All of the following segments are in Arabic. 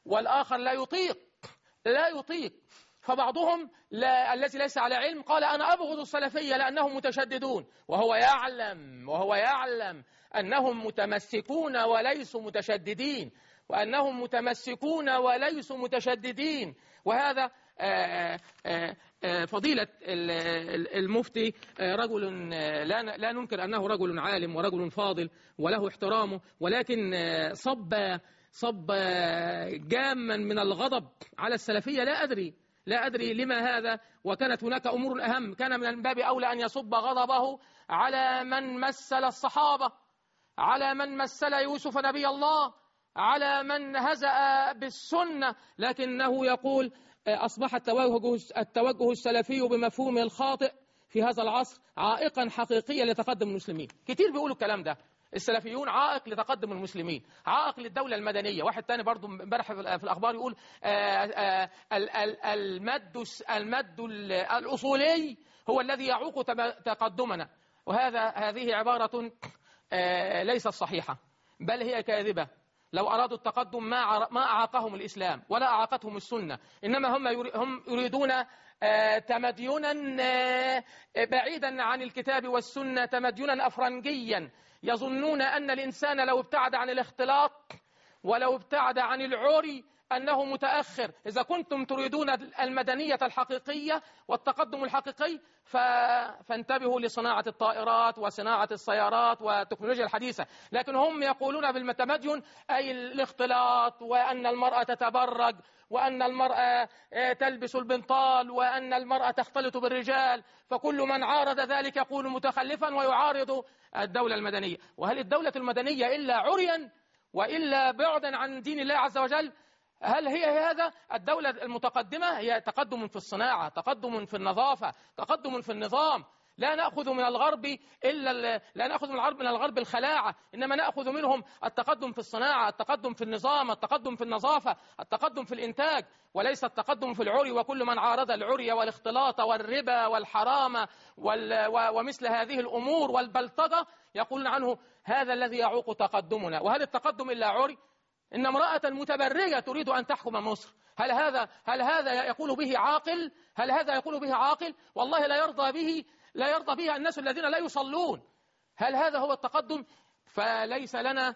والآخر لا يطيق. فبعضهم الذي ليس على علم قال أنا أبغض السلفية لأنهم متشددون، وهو يعلم أنهم متمسكون وليسوا متشددين، وهذا فضيلة المفتي رجل لا ننكر أنه رجل عالم ورجل فاضل وله احترامه، ولكن صب جاما من الغضب على السلفية. لا أدري لما هذا، وكانت هناك أمور أهم. كان من باب أولى أن يصب غضبه على من مثل الصحابة، على من مثل يوسف نبي الله، على من هزأ بالسنة، لكنه يقول أصبح التوجه السلفي بمفهومه الخاطئ في هذا العصر عائقا حقيقيا لتقدم المسلمين. كتير بيقولوا الكلام ده، السلفيون عائق لتقدم المسلمين، عائق للدولة المدنية. واحد تاني برضو امبارح في الأخبار يقول المد الأصولي هو الذي يعوق تقدمنا، هذه عبارة ليست صحيحة، بل هي كاذبة. لو أرادوا التقدم ما أعاقهم الإسلام ولا أعاقتهم السنة، إنما هم يريدون تمدينا بعيدا عن الكتاب والسنة، تمدينا أفرنجيا. يظنون أن الإنسان لو ابتعد عن الاختلاط ولو ابتعد عن العري أنه متأخر. إذا كنتم تريدون المدنية الحقيقية والتقدم الحقيقي فانتبهوا لصناعة الطائرات وصناعة السيارات والتكنولوجيا الحديثة. لكن هم يقولون بالتمدن أي الاختلاط، وأن المرأة تتبرج، وأن المرأة تلبس البنطال، وأن المرأة تختلط بالرجال، فكل من عارض ذلك يكون متخلفا ويعارض الدولة المدنية. وهل الدولة المدنية إلا عريا وإلا بعدا عن دين الله عز وجل؟ هل هي هذا؟ الدولة المتقدمة هي تقدم في الصناعة، تقدم في النظافة، تقدم في النظام. لا نأخذ من الغرب الخلاعة، إنما نأخذ منهم التقدم في الصناعة، التقدم في النظام، التقدم في النظافة، التقدم في الإنتاج، وليس التقدم في العري. وكل من عارض العري والاختلاط والربا والحرام ومثل هذه الأمور والبلطجة يقولون عنه هذا الذي يعوق تقدمنا. وهل التقدم إلا عري؟ إن امرأة متبرجة تريد أن تحكم مصر، هل هذا يقول به عاقل؟ هل هذا يقول به عاقل؟ والله لا يرضى به الناس الذين لا يصلون. هل هذا هو التقدم؟ فليس لنا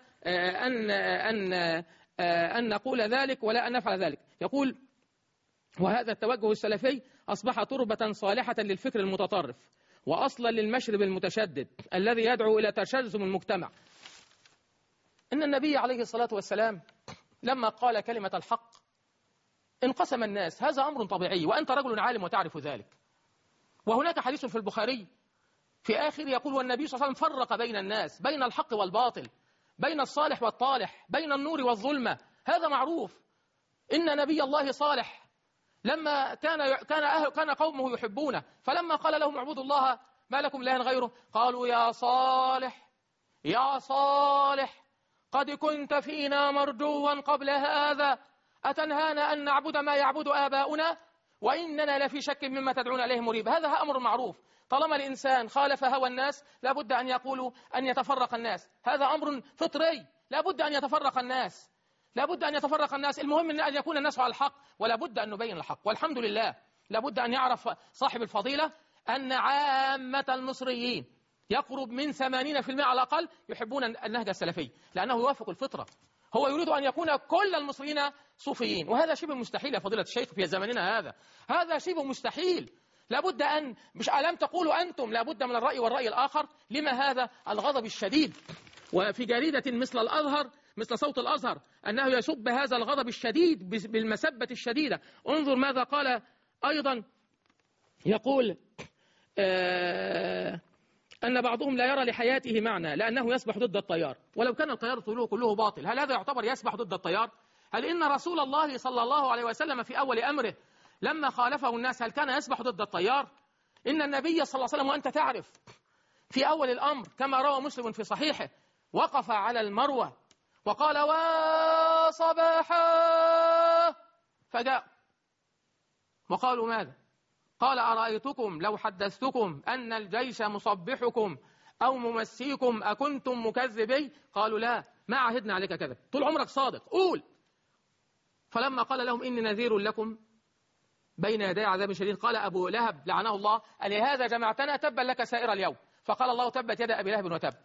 أن نقول ذلك ولا أن نفعل ذلك. يقول وهذا التوجه السلفي أصبح تربة صالحة للفكر المتطرف وأصلا للمشرب المتشدد الذي يدعو إلى تشرذم المجتمع. إن النبي عليه الصلاة والسلام لما قال كلمة الحق انقسم الناس، هذا أمر طبيعي، وأنت رجل عالم وتعرف ذلك. وهناك حديث في البخاري في آخر يقول والنبي صلى الله عليه وسلم فرق بين الناس، بين الحق والباطل، بين الصالح والطالح، بين النور والظلمة. هذا معروف. إن نبي الله صالح لما كان قومه يحبونه، فلما قال لهم اعبدوا الله ما لكم إله غيره قالوا يا صالح قد كنت فينا مرجوا قبل هذا، أتنهانا أن نعبد ما يعبد آباؤنا وإننا لفي شك مما تدعون إليه مريب. هذا أمر معروف. طالما الإنسان خالف هوى الناس لابد أن يقولوا أن يتفرق الناس، هذا أمر فطري، لابد أن يتفرق الناس. المهم أن يكون الناس على الحق، ولابد أن نبين الحق. والحمد لله لابد أن يعرف صاحب الفضيلة أن عامة المصريين يقرب من 80% على الأقل يحبون النهج السلفي، لأنه يوافق الفطرة. هو يريد أن يكون كل المصريين صوفيين، وهذا شبه مستحيل يا فضيلة الشيخ في زماننا هذا شبه مستحيل. لابد أن مش ألم تقولوا أنتم لابد من الرأي والرأي الآخر؟ لما هذا الغضب الشديد؟ وفي جريدة مثل الأزهر، مثل صوت الأزهر، أنه يسب هذا الغضب الشديد بالمسبة الشديدة. انظر ماذا قال أيضا، يقول أن بعضهم لا يرى لحياته معنى لأنه يسبح ضد التيار، ولو كان التيار طوله كله باطل هل هذا يعتبر يسبح ضد التيار؟ هل إن رسول الله صلى الله عليه وسلم في أول أمره لما خالفه الناس هل كان يسبح ضد التيار؟ إن النبي صلى الله عليه وسلم وأنت تعرف في أول الأمر كما روى مسلم في صحيحه وقف على المروة وقال وصباحا، فجاء وقالوا ماذا؟ قال أرأيتكم لو حدثتكم أن الجيش مصبحكم أو ممسيكم أكنتم مكذبي؟ قالوا لا، ما عهدنا عليك كذا، طول عمرك صادق، قول. فلما قال لهم إني نذير لكم بين يدي عذاب شديد، قال أبو لهب لعنه الله: ألهذا جمعتنا؟ تبا لك سائر اليوم. فقال الله: تبت يد أبي لهب وتب.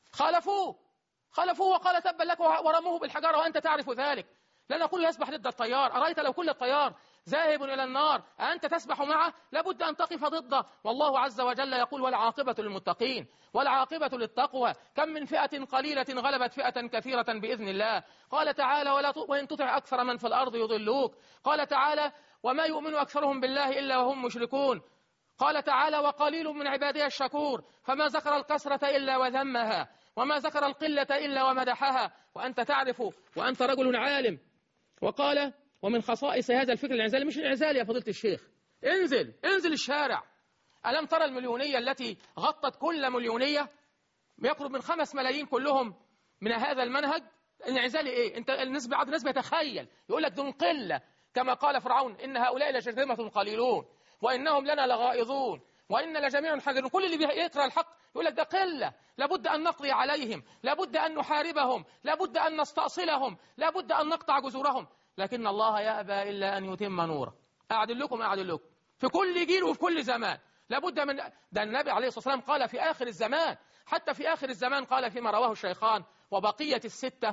خالفوه وقال: تبا لك، ورموه بالحجارة وأنت تعرف ذلك. لا نقول يسبح ضد التيار، أرأيت لو كل التيار ذاهب إلى النار أنت تسبح معه؟ لابد أن تقف ضده. والله عز وجل يقول: والعاقبة للمتقين والعاقبة للتقوى، كم من فئة قليلة غلبت فئة كثيرة بإذن الله. قال تعالى: وإن تطع أكثر من في الأرض يضلوك. قال تعالى: وما يؤمن أكثرهم بالله إلا وهم مشركون. قال تعالى: وقليل من عبادي الشكور. فما ذكر الكثرة إلا وذمها، وما ذكر القلة إلا ومدحها، وأنت تعرف وأنت رجل عالم. وقال: ومن خصائص هذا الفكر الانعزالي، مش الانعزال يا فضيلة الشيخ، انزل الشارع. ألم ترى المليونية التي غطت كل مليونية؟ يقرب من 5 ملايين كلهم من هذا المنهج. الانعزالي إيه؟ أنت النسبة عدد نسبة يتخيل، يقول لك دون قلة، كما قال فرعون: إن هؤلاء لشرذمة قليلون وإنهم لنا لغائظون وإن لجميع حاذرون. كل اللي يقرأ الحق يقول لك ده قلة، لابد أن نقضي عليهم، لابد أن نحاربهم، لابد أن نستأصلهم، لابد أن نقطع جذورهم. لكن الله يأبى إلا أن يتم نوره. أعدل لكم في كل جيل وفي كل زمان لابد من ده. النبي عليه الصلاة والسلام قال في آخر الزمان، حتى في آخر الزمان قال فيما رواه الشيخان: وبقية الستة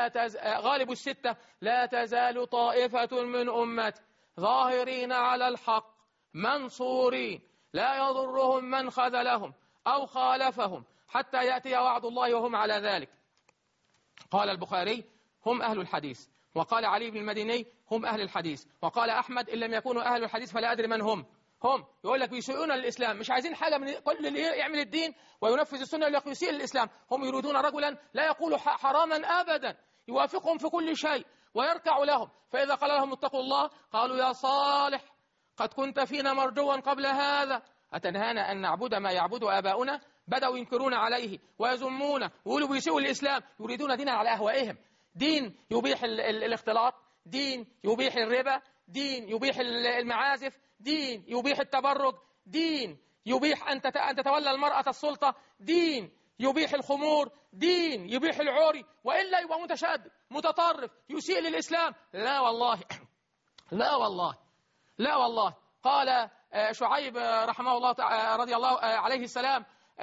غالب الستة لا تزال طائفة من أمتي ظاهرين على الحق منصورين لا يضرهم من خذلهم أو خالفهم حتى يأتي وعد الله وهم على ذلك. قال البخاري: هم أهل الحديث. وقال علي بن المديني: هم أهل الحديث. وقال أحمد: إن لم يكونوا أهل الحديث فلا أدري من هم. يقول لك بيسيئون للإسلام، مش عايزين حاجة من كل اللي يعمل الدين وينفذ السنة يقول لك يسيء للإسلام. هم يريدون رجلا لا يقول حراما أبدا، يوافقهم في كل شيء ويركع لهم، فإذا قال لهم اتقوا الله قالوا: يا صالح قد كنت فينا مرجوا قبل هذا، أتنهانا أن نعبد ما يعبد آباؤنا؟ بدأوا ينكرون عليه ويذمونه ويقولوا بيسيئوا الإسلام، يريدون دينا على أهوائهم، دين يبيح الاختلاط، دين يبيح الربا، دين يبيح المعازف، دين يبيح التبرج، دين يبيح أن تتولى المرأة السلطة، دين يبيح الخمور، دين يبيح العوري، وإلا يبقى متشدد متطرف يسيء للإسلام. لا والله لا والله لا والله. قال شعيب رحمه الله رضي الله عليه السلام: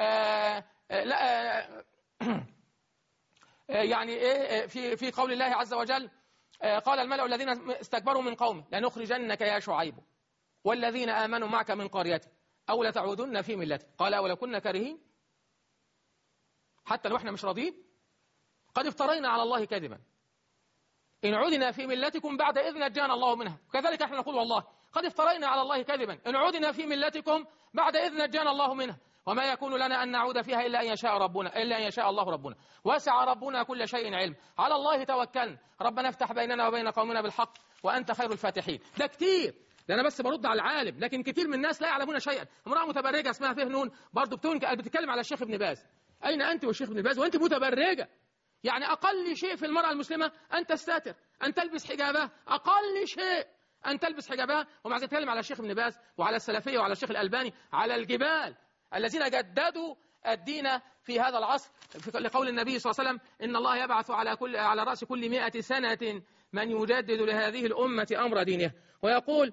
يعني في قول الله عز وجل: قال الملأ الذين استكبروا من قومه لنخرجنك يا شعيب والذين آمنوا معك من قريتك أو لتعودن في ملتك. قال: ولو كنا كارهين، حتى لو احنا مش راضين، قد افترينا على الله كذبا إن عدنا في ملتكم بعد إذ نجانا الله منها. كذلك احنا نقول: والله قد افترينا على الله كذبا إن عدنا في ملتكم بعد إذ نجانا الله منها، وما يكون لنا أن نعود فيها إلا أن يشاء الله ربنا، وسع ربنا كل شيء علم، على الله توكلنا، ربنا افتح بيننا وبين قومنا بالحق وأنت خير الفاتحين. ده كتير، ده أنا بس برد على العالم، لكن كتير من الناس لا يعلمون شيئا. امرأة متبرجة اسمها فهنون برضه بتتكلم على الشيخ ابن باز. أين أنت والشيخ ابن باز وأنت متبرجة؟ يعني أقل شيء في المرأة المسلمة أن تستتر، أن تلبس حجابها، أقل شيء أن تلبس حجابها. ومع ذلك تتكلم على الشيخ ابن باز وعلى السلفية وعلى الشيخ الألباني، على الجبال الذين جددوا الدين في هذا العصر، لقول النبي صلى الله عليه وسلم: إن الله يبعث على رأس كل 100 سنة من يجدد لهذه الأمة أمر دينها. ويقول: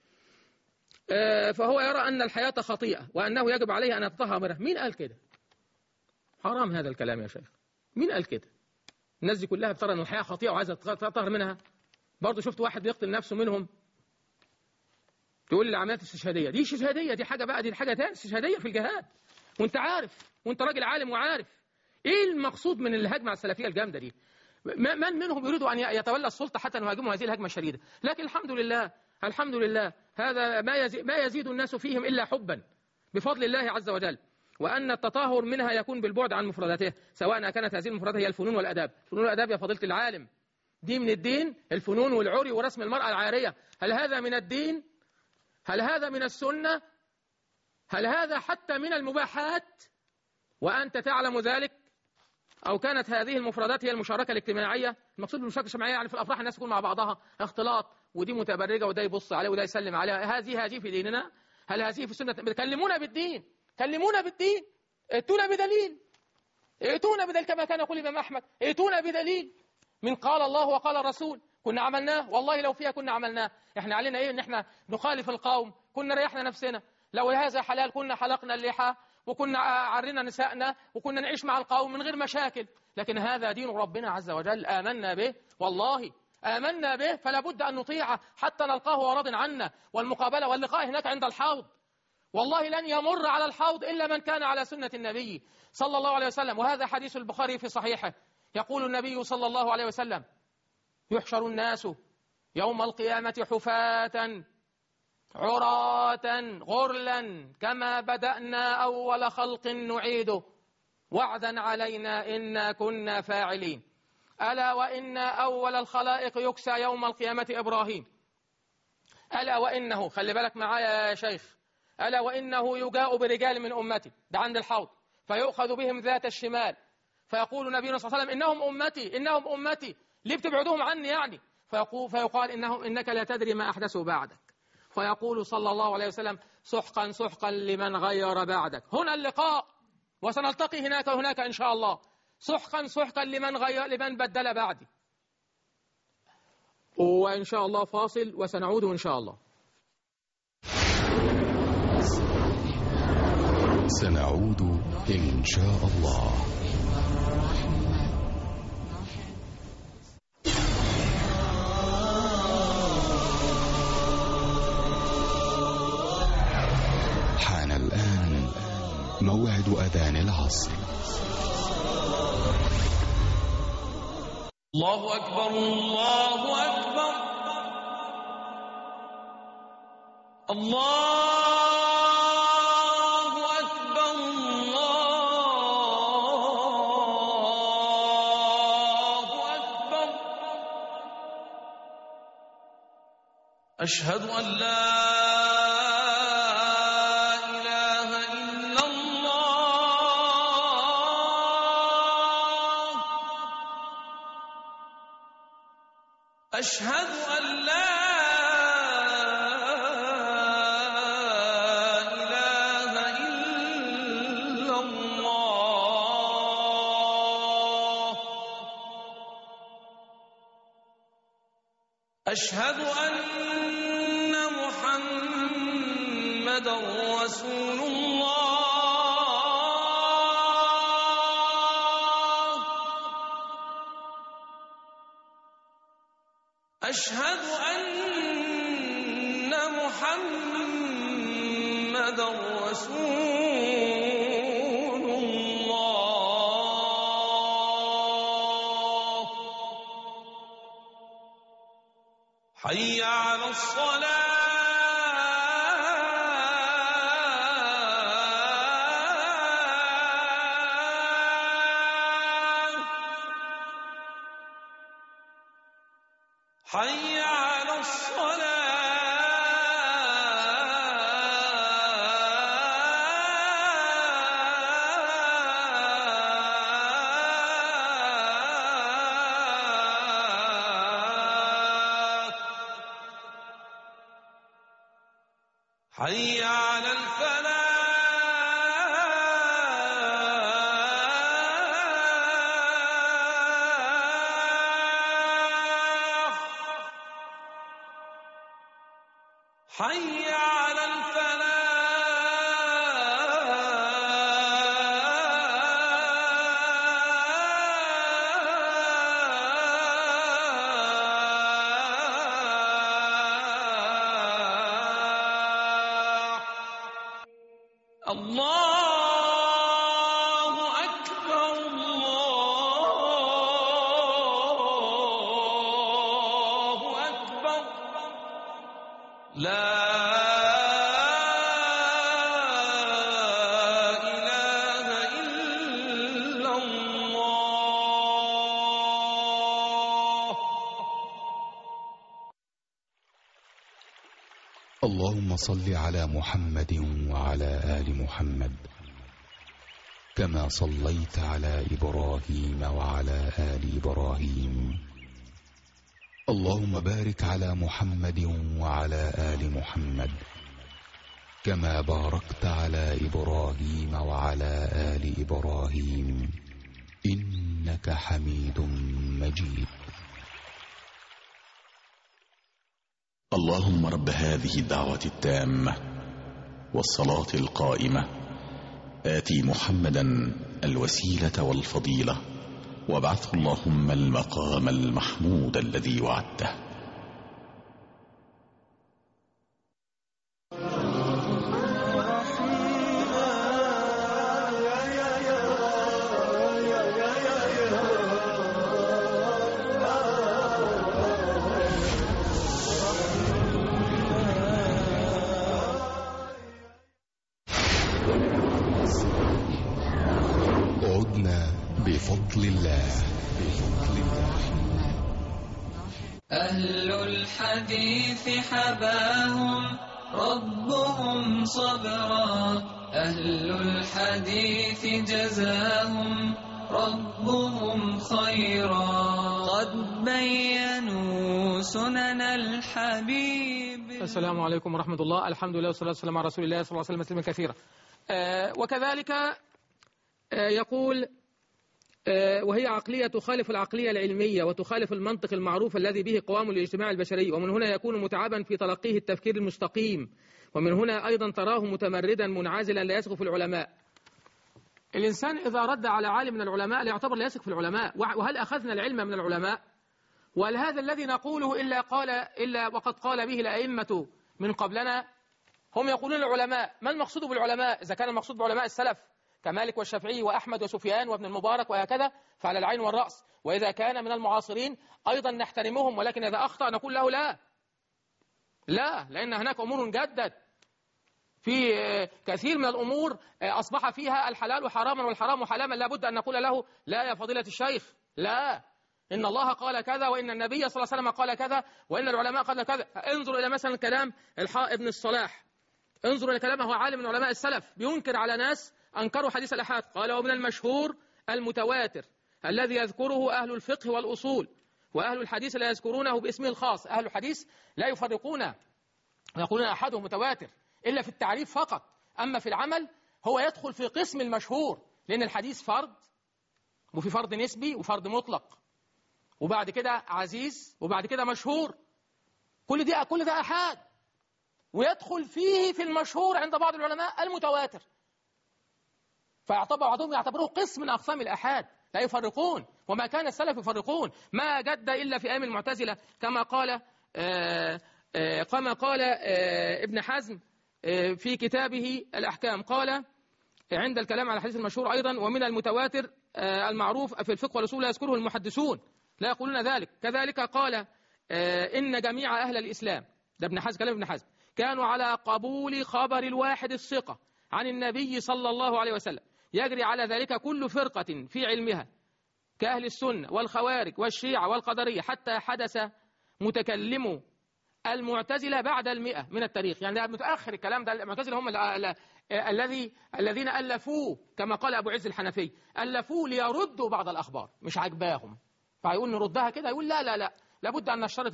فهو يرى أن الحياة خطيئة وأنه يجب عليه أن يتطهر منها. مين قال كده؟ حرام هذا الكلام يا شيخ. مين قال كده؟ الناس دي كلها بترى أن الحياة خطيئة وعايزة تطهر منها. برضه شفت واحد بيقتل نفسه منهم، تقول لي العمليات الاستشهادية دي شهادية، دي حاجة بقى، دي حاجة تانية، استشهادية في الجهاد. وانت عارف، وانت راجل عالم وعارف ايه المقصود من الهجمة على السلفية الجامدة دي. من منهم يريد أن يتولى السلطة حتى نهاجموا هذه الهجمة الشديدة. لكن الحمد لله هذا ما يزيد الناس فيهم إلا حبا بفضل الله عز وجل، وأن التطهر منها يكون بالبعد عن مفرداتها، سواء كانت هذه المفردات هي الفنون والأداب. الفنون والأداب يا فضيلة العالم دي من الدين، الفنون والعري ورسم المرأة العارية. هل هذا من الدين؟ هل هذا من السنة؟ هل هذا حتى من المباحات وأنت تعلم ذلك؟ أو كانت هذه المفردات هي المشاركة الاجتماعية؟ المقصود بالمشاركة الاجتماعية يعني في الأفراح الناس تكون مع بعضها، اختلاط، ودي متبرجة وده يبص عليه وده يسلم عليها. هذه في ديننا؟ هل هذه في السنة؟ كلمونا بالدين، كلمونا بالدين، ائتونا بدليل، ائتونا بدليل كما كان يقول الإمام أحمد، ائتونا بدليل من قال الله وقال الرسول. كنا عملناه، والله لو فيها كنا عملناه. احنا علينا ايه؟ ان احنا نخالف القوم، كنا ريحنا نفسنا. لو هذا حلال كنا حلقنا اللحى وكنا عرينا نسائنا وكنا نعيش مع القوم من غير مشاكل. لكن هذا دين ربنا عز وجل، آمنا به، والله آمنا به، فلا بد أن نطيعه حتى نلقاه وراض عنا. والمقابلة واللقاء هناك عند الحوض، والله لن يمر على الحوض إلا من كان على سنة النبي صلى الله عليه وسلم. وهذا حديث البخاري في صحيحه، يقول النبي صلى الله عليه وسلم: يحشر الناس يوم القيامة حفاة عراة غرلا كما بدأنا أول خلق نعيده وعدا علينا إنا كنا فاعلين. ألا وإن أول الخلائق يكسى يوم القيامة إبراهيم. ألا وإنه، خلي بالك معايا يا شيخ، ألا وإنه يجاء برجال من أمتي، ده عند الحوض، فيؤخذ بهم ذات الشمال، فيقول نبينا صلى الله عليه وسلم: إنهم أمتي إنهم أمتي، ليه بتبعدوهم عني يعني؟ فيقال إنك لا تدري ما أحدثوا بعدك. فيقول صلى الله عليه وسلم: سحقا سحقا لمن غير بعدك. هنا اللقاء، وسنلتقي هناك إن شاء الله. سحقا سحقا لمن بدل بعدي. وإن شاء الله فاصل وسنعود إن شاء الله. سنعود إن شاء الله. حان الآن موعد أذان العصر. الله أكبر الله أكبر الله أكبر الله أكبر. أشهد أن لا أشهد أن لا إله إلا الله. أشهد أن محمدًا رسول الله. أشهد أن محمدًا رسول الله. حي على الصلاة. حي على الصلاة. حي على الفلاح. حي على الفلاح. الله أكبر الله أكبر. لا إله إلا الله. اللهم صل على محمد وعلى آل محمد كما صليت على إبراهيم وعلى آل إبراهيم. اللهم بارك على محمد وعلى آل محمد كما باركت على إبراهيم وعلى آل إبراهيم إنك حميد مجيد. اللهم رب هذه الدعوة التامة والصلاة القائمة آتي محمدا الوسيلة والفضيلة وابعثه اللهم المقام المحمود الذي وعدته. عدنا بفضل الله. أهل الحديث حباهم ربهم صبرا، أهل الحديث جزاهم ربهم خيرا، قد بينوا سنن الحبيب. السلام عليكم ورحمة الله. الحمد لله والصلاة والسلام على رسول الله صلى الله عليه وسلم كثيرا. وكذلك يقول وهي عقلية تخالف العقلية العلمية وتخالف المنطق المعروف الذي به قوام الاجتماع البشري، ومن هنا يكون متعبا في تلقيه التفكير المستقيم، ومن هنا أيضا تراه متمردا منعزلا لا يثق في العلماء. الإنسان إذا رد على عالم من العلماء لا يعتبر لا يثق في العلماء. وهل أخذنا العلم من العلماء؟ وهل هذا الذي نقوله إلا وقد قال به الأئمة من قبلنا؟ هم يقولون العلماء. ما المقصود بالعلماء؟ إذا كان المقصود بعلماء السلف كمالك والشافعي وأحمد وسفيان وابن المبارك وهكذا فعلى العين والرأس، وإذا كان من المعاصرين أيضا نحترمهم، ولكن إذا أخطأ نقول له لا، لأن هناك أمور جدت في كثير من الأمور أصبح فيها الحلال حراما والحرام حلاما، لا بد أن نقول له لا يا فضيلة الشيخ، لا، إن الله قال كذا، وإن النبي صلى الله عليه وسلم قال كذا، وإن العلماء قال كذا. انظر إلى مثلا كلام ابن الصلاح، انظر إلى كلامه عالم من علماء السلف بينكر على ناس أنكروا حديث الأحاد. قال ومن المشهور المتواتر الذي يذكره أهل الفقه والأصول، وأهل الحديث لا يذكرونه باسمه الخاص. أهل الحديث لا يفرقون، يقولون أحده متواتر إلا في التعريف فقط، أما في العمل هو يدخل في قسم المشهور، لأن الحديث فرد، وفي فرد نسبي وفرد مطلق، وبعد كده عزيز، وبعد كده مشهور. كل ده أحاد، ويدخل فيه في المشهور عند بعض العلماء المتواتر، بعضهم يعتبروه قسم من أقسام الأحاد، لا يفرقون. وما كان السلف يفرقون، ما جد إلا في أيام المعتزلة، كما قال ابن حزم في كتابه الأحكام، قال عند الكلام على الحديث المشهور أيضا ومن المتواتر المعروف في الفقه والأصول لا يذكره المحدثون، لا يقولون ذلك. كذلك قال إن جميع أهل الإسلام، ده ابن حزم، كلام ابن حزم، كانوا على قبول خبر الواحد الثقة عن النبي صلى الله عليه وسلم، يجري على ذلك كل فرقة في علمها كأهل السنة والخوارج والشيعة والقدرية، حتى حدث متكلمو المعتزلة بعد 100 من التاريخ. يعني ده متأخر الكلام ده، المعتزلة هم الذين ألفوه، كما قال أبو عز الحنفي، ألفوه ليردوا بعض الأخبار مش عجباهم، فيقول نردها كده، يقول لا لابد أن نشترط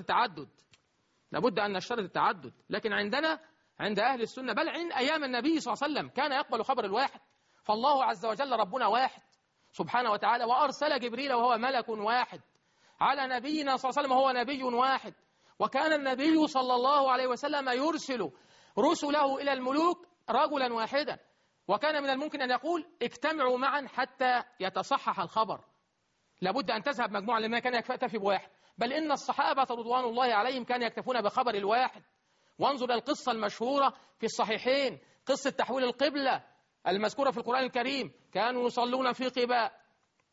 التعدد. لكن عند أهل السنة، بل عند أيام النبي صلى الله عليه وسلم كان يقبل خبر الواحد، فالله عز وجل ربنا واحد سبحانه وتعالى، وأرسل جبريل وهو ملك واحد على نبينا صلى الله عليه وسلم وهو نبي واحد، وكان النبي صلى الله عليه وسلم يرسل رسله إلى الملوك رجلا واحدا، وكان من الممكن أن يقول اجتمعوا معا حتى يتصحح الخبر، لابد أن تذهب مجموعة، لما كان يكتفي بواحد، بل إن الصحابة رضوان الله عليهم كانوا يكتفون بخبر الواحد. وانظر القصة المشهورة في الصحيحين، قصة تحويل القبلة المذكورة في القرآن الكريم. كانوا يصلون في قباء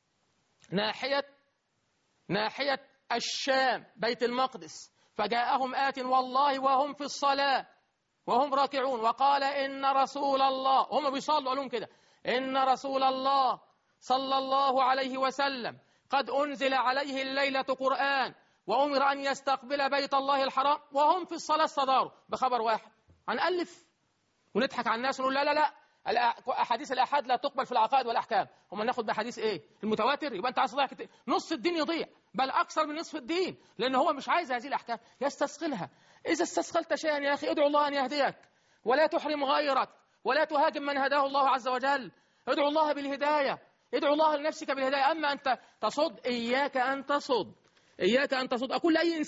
ناحية الشام بيت المقدس، فجاءهم آت والله وهم في الصلاة وهم راكعون، وقال إن رسول الله، هم بيصلوا قالوا كده، إن رسول الله صلى الله عليه وسلم قد أنزل عليه الليلة قرآن وأمر أن يستقبل بيت الله الحرام، وهم في الصلاة استداروا بخبر واحد. هنألف ونضحك على الناس ونقول لا أحاديث الأحاد لا تقبل في العقائد والأحكام، هم ناخد بحديث إيه؟ المتواتر؟ يبقى أنت عايز تضيع نص الدين، يضيع، بل أكثر من نصف الدين، لأن هو مش عايز هذه الأحكام، يستثقلها. إذا استثقلت شيئا يا أخي ادعو الله أن يهديك، ولا تحرم غيرك، ولا تهاجم من هداه الله عز وجل، ادعو الله بالهداية، ادعو الله لنفسك بالهداية. أما أنت تصد، إياك أن تصد. أقول لأي إنسان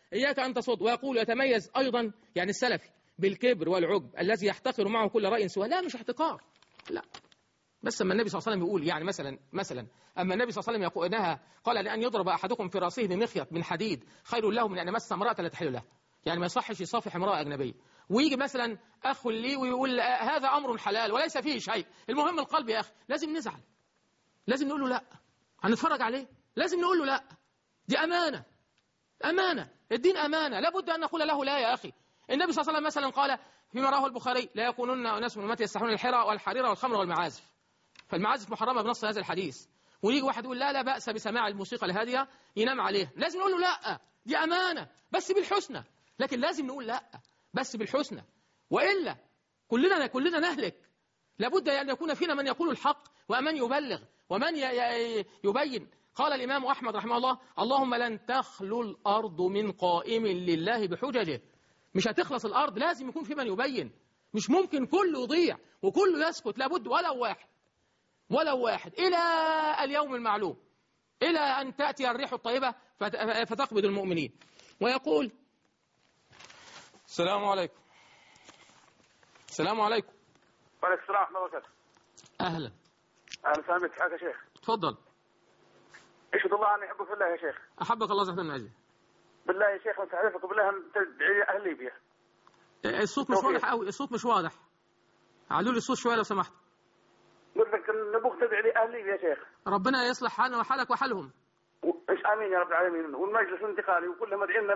إياك أن تصد. ويقول يتميز أيضا يعني السلفي بالكبر والعجب الذي يحتقر معه كل رأي سواه. لا مش احتقار، لا. بس أما النبي صلى الله عليه وسلم يقول يعني مثلا أما النبي صلى الله عليه وسلم يقول إنها قال لأن يضرب أحدكم في رأسه بمخيط من حديد خير له من أن يمس امرأة لا تحل له. يعني ما يصحش يصافح امرأة أجنبية. ويجي مثلا أخ لي ويقول هذا أمر حلال وليس فيه شيء، المهم القلب يا أخي. لازم نزعل، لازم نقول له لا. هنتفرج عليه لازم نقول له لا، دي أمانة، أمانة، الدين أمانة، لابد أن نقول له لا يا أخي. النبي صلى الله عليه وسلم مثلا قال فيما رواه البخاري لا يكونن أناس من أمتي يستحون الحرى والحرير والخمر والمعازف. فالمعازف محرمة بنص هذا الحديث. ويجي واحد يقول لا بأس بسماع الموسيقى الهادية ينام عليها. لازم نقول له لا، دي أمانة بس بالحسنى. لكن لازم نقول لا بس بالحسنى، وإلا كلنا نهلك. لابد أن يكون فينا من يقول الحق ومن يبلغ ومن يبين. قال الإمام أحمد رحمه الله اللهم لن تخلو الأرض من قائم لله بحججه. مش هتخلص الأرض، لازم يكون في من يبين. مش ممكن كله يضيع وكله يسكت، لابد ولو واحد إلى اليوم المعلوم، إلى أن تأتي الريح الطيبة فتقبض المؤمنين. ويقول السلام عليكم. السلام عليكم. وعليكم السلام ورحمة الله وبركاته. أهلا. أهلا وسهلا بك يا شيخ. تفضل. أشهد الله أني أحبك في الله يا شيخ. أحبك الله زحمة من أجلي. بالله يا شيخ أستحلفك بالله أن تدعي أهل ليبيا. الصوت مش واضح قوي، الصوت مش واضح. علوا لي الصوت شوية لو سمحت. قلت لك نبوك تدعي لي أهل ليبيا يا شيخ. ربنا يصلح حالنا وحالك وحالهم. آمين يا رب العالمين. والمجلس الانتقالي وكلهم ادعينا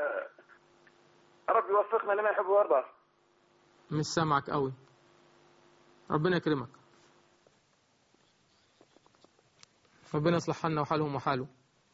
ربي يوفقنا لما يحب ويرضى. مش سامعك قوي. ربنا يكرمك. ربنا يصلح حالنا وحالهم وحاله.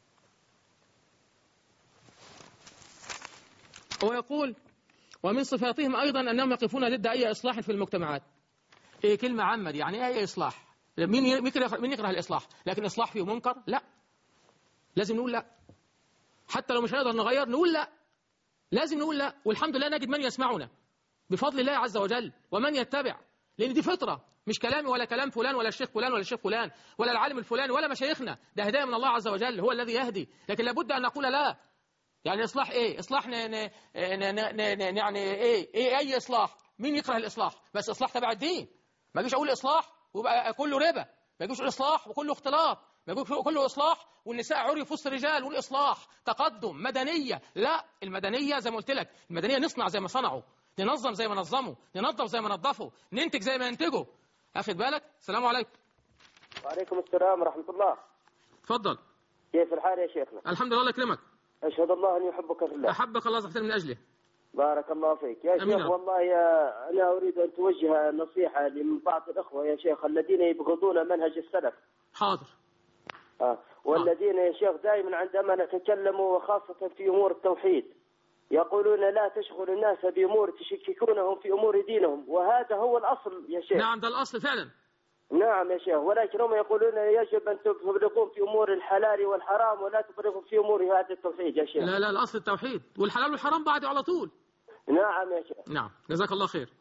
ويقول ومن صفاتهم أيضا أنهم يقفون ضد أي إصلاح في المجتمعات. إيه كلمة عامة دي، يعني أي إصلاح؟ مين يكره الإصلاح؟ لكن إصلاح فيه منكر؟ لا، لازم نقول لا. حتى لو مش هنقدر نغير نقول لا، لازم نقول لا. والحمد لله نجد من يسمعنا بفضل الله عز وجل ومن يتبع، لأن دي فطرة، مش كلامي ولا كلام فلان ولا الشيخ فلان ولا الشيخ فلان ولا العالم الفلاني ولا مشايخنا، ده هداية من الله عز وجل، هو الذي يهدي. لكن لابد أن نقول لا. يعني إصلاح إيه؟ إصلاح يعني إيه أي إصلاح؟ مين يكره الإصلاح؟ بس إصلاح تبع الدين. ما أجيش أقول إصلاح ويبقى كله ربا، ما أجيش أقول إصلاح وكله اختلاط، ما أجيش كله إصلاح والنساء عري في وسط الرجال والإصلاح تقدم مدنية. لا، المدنية زي ما قلت لك، المدنية نصنع زي ما صنعوا، ننظم زي ما نظموا، ننظف زي ما نظفوا، ننتج زي ما ينتجوا. أخذ بالك؟ السلام عليكم. وعليكم السلام ورحمة الله. تفضل. كيف الحال يا شيخنا؟ الحمد لله، الله يكرمك. أشهد الله أن يحبك في الله. أحبك الله زحتني من أجله. بارك الله فيك يا شيخ. والله أنا أريد أن توجه نصيحة من بعض الأخوة يا شيخ الذين يبغضون منهج السلف. حاضر. والذين يا شيخ دائما عندما نتكلم وخاصة في أمور التوحيد يقولون لا تشغل الناس بأمور تشككونهم في أمور دينهم، وهذا هو الأصل يا شيخ. نعم، ده الأصل فعلا. نعم يا شيخ، ولكن هم يقولون يجب أن تفرقون في أمور الحلال والحرام ولا تفرقون في أمور هذا التوحيد يا شيخ. لا، الأصل التوحيد، والحلال والحرام بعد على طول. نعم يا شيخ. نعم، جزاك الله خير.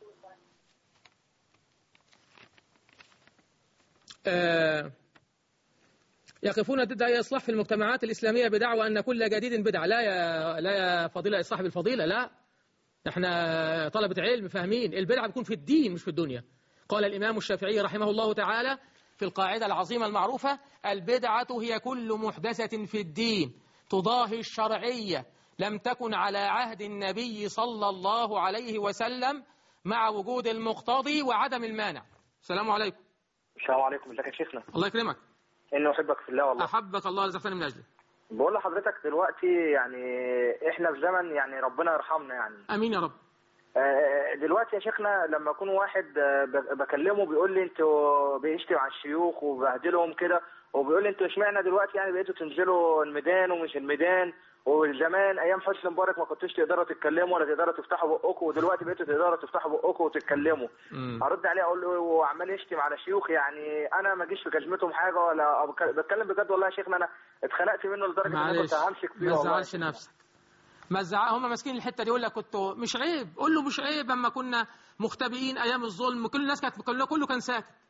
يقفون ضد أي إصلاح في المجتمعات الإسلامية بدعوى أن كل جديد بدعة. لا يا فضيلة صاحب الفضيلة، لا، احنا طلبة علم فاهمين البدعة بتكون في الدين مش في الدنيا. قال الإمام الشافعي رحمه الله تعالى في القاعدة العظيمة المعروفة البدعة هي كل محدثة في الدين تضاهي الشرعية لم تكن على عهد النبي صلى الله عليه وسلم مع وجود المقتضي وعدم المانع. السلام عليكم. السلام عليكم. ازيك يا شيخنا؟ الله يكرمك. إنه أحبك في الله والله. أحبك الله رزقتني من أجله. بقول لحضرتك دلوقتي يعني إحنا في زمن يعني ربنا يرحمنا يعني. أمين يا رب. دلوقتي يا شيخنا لما يكون واحد بكلمه بيقول لي انتوا بيشتم على الشيوخ وبهدلهم كده، وبيقول لي انتوا اشمعنى دلوقتي يعني بقيتوا تنزلوا الميدان ومش الميدان، وزمان ايام حسني مبارك ما كنتوش تقدروا تتكلموا ولا تقدروا تفتحوا بقكم، ودلوقتي بقيتوا تقدروا تفتحوا بقكم وتتكلموا. ارد عليه اقول له وعمال يشتم على الشيوخ، يعني انا ما اجيش في كلمتهم حاجه ولا بتكلم بجد والله يا شيخنا. انا اتخنقت منه لدرجه ان انا كنت همسك فيه. ما تزعلش نفسك، هم ماسكين الحته دي. يقول لك كنتوا مش عيب، قول له مش عيب. اما كنا مختبئين ايام الظلم كل الناس كانت كله كان ساكت،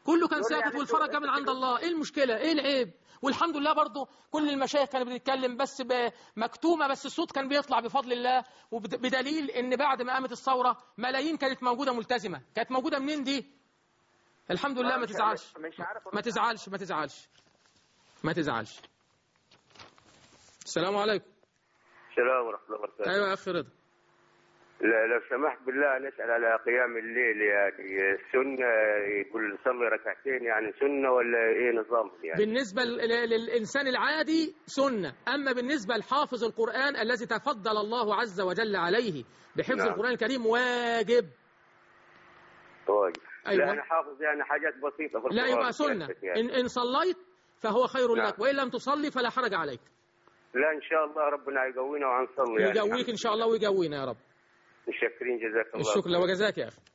كله كان يقول لي ساكت يعني والفرج انتوا- من عند الله. ايه المشكله؟ ايه العيب؟ والحمد لله برضو كل المشايخ كانت بتتكلم بس مكتومه، بس الصوت كان بيطلع بفضل الله. وبدليل ان بعد ما قامت الثوره ملايين كانت موجوده ملتزمه. كانت موجوده منين دي؟ الحمد لله. ما تزعلش، مش عارف ما تزعلش، ما تزعلش، ما تزعلش. السلام عليكم. السلام ورحمة الله وبركاته. ايوه يا اخي رضا. لا لو سمحت بالله نسأل على قيام الليل، يعني السنة يقول صلي ركعتين، يعني سنة ولا ايه نظام يعني؟ بالنسبة للإنسان العادي سنة، أما بالنسبة لحافظ القرآن الذي تفضل الله عز وجل عليه بحفظ نعم. القرآن الكريم واجب. طيب. أيوة. لا أنا حافظ يعني حاجات بسيطة في لا القرآن يبقى سنة. يعني. إن صليت فهو خير نعم. لك، وإن لم تصلي فلا حرج عليك. لا إن شاء الله ربنا يقوينا وعنصلي يعني. يقويك إن شاء الله ويقوينا يا رب. متشكرين جزاك الله. الشكر لو جزاك يا أخي.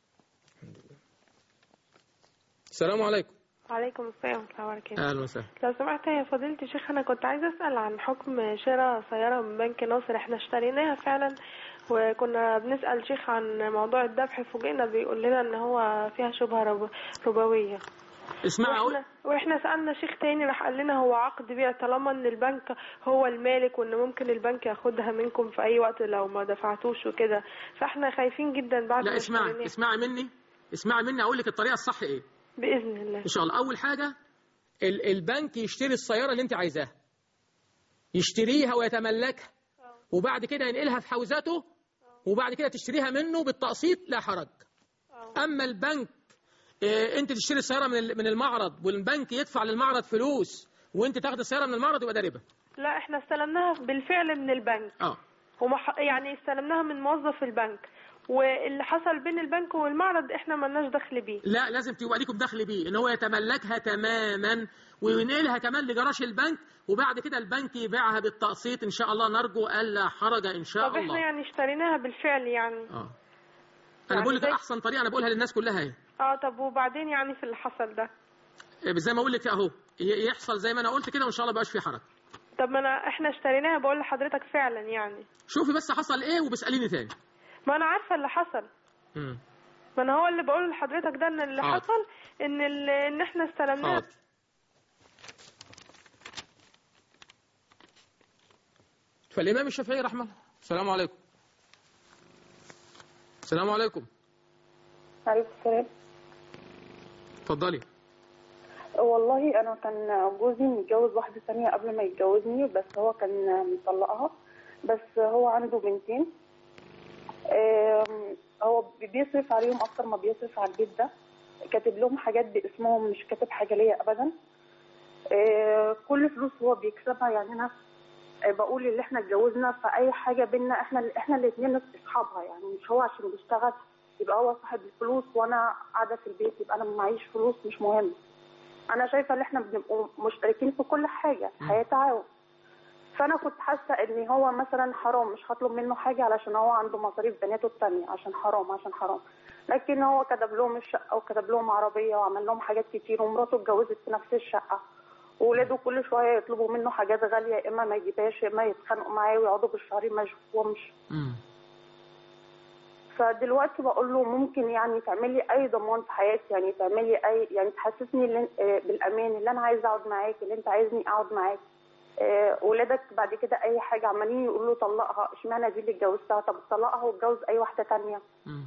السلام عليكم. وعليكم السلام ورحمة الله وبركاته. أهلا وسهلا. لو سمحت يا فضيلة الشيخ، أنا كنت عايزة أسأل عن حكم شراء سيارة من بنك ناصر. احنا اشتريناها فعلا، وكنا بنسأل شيخ عن موضوع الذبح، فوجئنا بيقول لنا إن هو فيها شبهة ربوية. اسمع واحنا سألنا شيخ تاني راح قال لنا هو عقد بيع، طالما ان البنك هو المالك وان ممكن البنك ياخدها منكم في اي وقت لو ما دفعتوش وكده، فاحنا خايفين جدا بعد لا ما اسمعي، اسمعي مني أقول لك الطريقة الصح إيه بإذن الله إن شاء الله. أول حاجة البنك يشتري السيارة اللي أنت عايزاها، يشتريها ويتملكها، وبعد كده ينقلها في حوزته، وبعد كده تشتريها منه بالتقسيط لا حرج. أما البنك أنت تشتري السيارة من المعرض والبنك يدفع للمعرض فلوس وأنت تاخد السيارة من المعرض، يبقى ده ربا. لا احنا استلمناها بالفعل من البنك. يعني استلمناها من موظف البنك، واللي حصل بين البنك والمعرض احنا مالناش دخل بيه. لا لازم تبقى ليكم دخل بيه، ان هو يتملكها تماما وينقلها كمان لجراج البنك، وبعد كده البنك يبيعها بالتقسيط ان شاء الله. نرجو الا حرج ان شاء الله. طب احنا يعني اشتريناها بالفعل يعني. انا يعني بقول لك احسن طريقه انا بقولها للناس كلها اهي. طب وبعدين يعني في اللي حصل ده زي ما اقول لك اهو، يحصل زي ما انا قلت كده وان شاء الله ما يبقاش في حرج. طب ما احنا اشتريناها، بقول لحضرتك فعلا يعني. شوفي بس حصل ايه وبساليني تاني. ما انا عارفه اللي حصل. ما انا هو اللي بقول لحضرتك ده ان اللي حصل ان احنا استلمناها. فالامام الشافعي رحمه الله. السلام عليكم. السلام عليكم. عليكم السلام. اتفضلي. والله انا كان جوزي متجوز واحده ثانيه قبل ما يتجوزني، بس هو كان مطلقها، بس هو عنده بنتين. هو بيصرف عليهم اكتر ما بيصرف على البيت ده، كاتب لهم حاجات باسمهم، مش كاتب حاجه ليا ابدا. كل فلوس هو بيكسبها، يعني انا بقول اللي احنا اتجوزنا فاي حاجه بينا احنا الاثنين اصحابها، يعني مش هو عشان بيشتغل يبقى هو صاحب الفلوس وانا قاعده في البيت يبقى انا معيش فلوس، مش مهم. انا شايفه ان احنا بنبقوا مشتركين في كل حاجه، الحياه تعاون. فانا كنت حاسه ان هو مثلا حرام، مش هطلب منه حاجه علشان هو عنده مصاريف بناته الثانيه، عشان حرام. لكن هو كتب لهم الشقه وكتب لهم عربيه وعمل لهم حاجات كتير، ومراته اتجوزت في نفس الشقه، وولاده كل شويه يطلبوا منه حاجات غاليه، يا اما ما يجيبهاش، يا اما يتخانقوا معاه ويقعدوا بالشهرين ما يشوفوهمش. فدلوقتي بقول له ممكن يعني تعملي اي ضمان في حياتي، يعني تعملي اي، يعني تحسسني بالامان، اللي انا عايزه اقعد معاك، اللي انت عايزني اقعد معاك. ولادك بعد كده اي حاجه عمالين يقولوا طلقها، اشمعنى دي اللي اتجوزتها؟ طب طلقها واتجوز اي واحده ثانيه.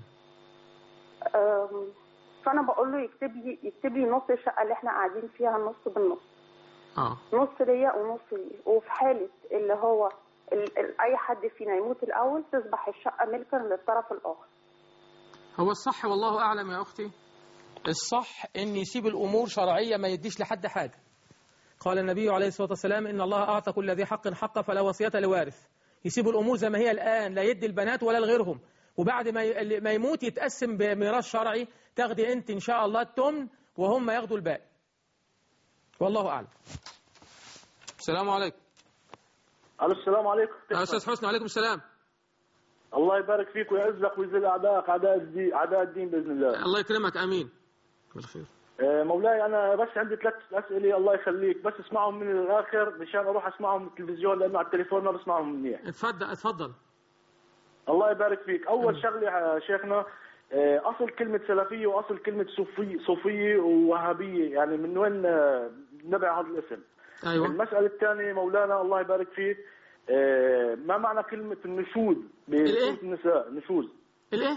فانا بقول له يكتب لي نص الشقه اللي احنا قاعدين فيها، نص بالنص. نص ليا ونص ليه، وفي حاله اللي هو اي حد فينا يموت الاول تصبح الشقه ملكا للطرف الاخر. هو الصح والله اعلم يا اختي، الصح ان يسيب الامور شرعيه، ما يديش لحد حاجه. قال النبي عليه الصلاه والسلام ان الله اعطى كل ذي حق حقه فلا وصيه لوارث. يسيب الامور زي ما هي الان، لا يدي البنات ولا لغيرهم، وبعد ما يموت يتقسم بميراث شرعي، تاخدي انت ان شاء الله الثمن وهم ياخدوا الباقي. والله اعلم. السلام عليكم. السلام عليكم. استاذ حسني. وعليكم السلام. الله يبارك فيك ويعزك ويذل اعدائك اعداء الدين باذن الله. الله يكرمك، امين. بالخير. مولاي انا بس عندي 3 اسئله الله يخليك، بس اسمعهم من الاخر مشان اروح اسمعهم من التلفزيون، لانه على التليفون ما بسمعهم منيح. اتفضل. الله يبارك فيك. اول شغله يا شيخنا، اصل كلمه سلفيه واصل كلمه صوفيه ووهابيه، يعني من وين نبع هذا الاسم؟ ايوه. المساله الثانيه مولانا الله يبارك فيك، ما معنى كلمه النشوز بسوره النساء؟ النشوز الايه؟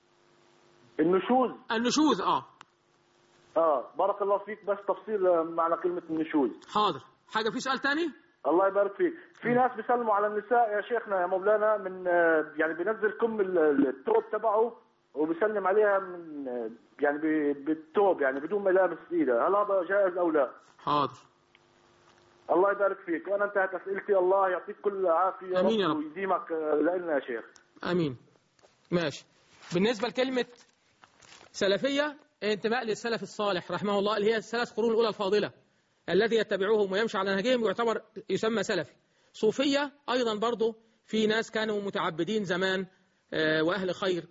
النشوز بارك الله فيك، بس تفصيل معنى كلمه النشوز. حاضر. حاجه في سؤال ثاني؟ الله يبارك فيك. في ناس بيسلموا على النساء يا شيخنا يا مولانا من يعني بينزل كم الثوب تبعه وبيسلم عليها من يعني بالثوب، يعني بدون ملابس ايدها، هل هذا جائز او لا؟ حاضر. الله يبارك فيك، وانا انتهت اسئلتي، الله يعطيك كل العافيه. امين يا رب. ويديمك لنا يا شيخ. امين. ماشي. بالنسبه لكلمه سلفيه، انتماء للسلف الصالح رحمه الله، اللي هي الثلاث قرون الاولى الفاضله الذي يتبعوهم ويمشي على نهجهم يعتبر يسمى سلفي. صوفيه ايضا برضه في ناس كانوا متعبدين زمان واهل خير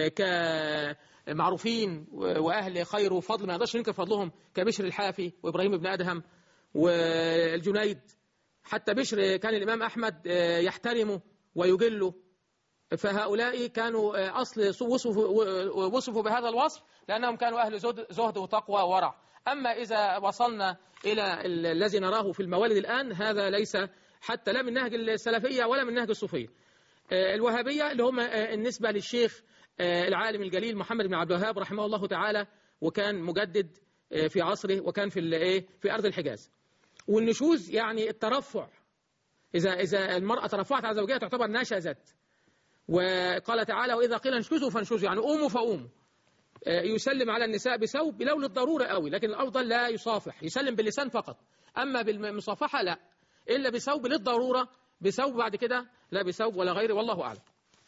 كمعروفين واهل خير وفضل ما نقدرش ننكر فضلهم، كبشر الحافي وابراهيم بن ادهم والجنيد. حتى بشر كان الامام احمد يحترمه ويجله، فهؤلاء كانوا اصل وصفوا بهذا الوصف لانهم كانوا اهل زهد وتقوى وورع. اما اذا وصلنا الى الذي نراه في الموالد الان، هذا ليس حتى لا من نهج السلفيه ولا من نهج الصوفيه. الوهابيه اللي هم النسبه للشيخ العالم الجليل محمد بن عبد الوهاب رحمه الله تعالى، وكان مجدد في عصره، وكان في ارض الحجاز. والنشوز يعني الترفع، اذا المراه ترفعت على زوجها تعتبر نشزت. وقال تعالى: واذا قيل انشزوا فانشزوا، يعني قوموا فقوموا. يسلم على النساء بثوب لو للضروره قوي، لكن الافضل لا يصافح، يسلم باللسان فقط. اما بالمصافحه لا، الا بثوب للضروره، بثوب بعد كده لا بثوب ولا غيره، والله اعلم.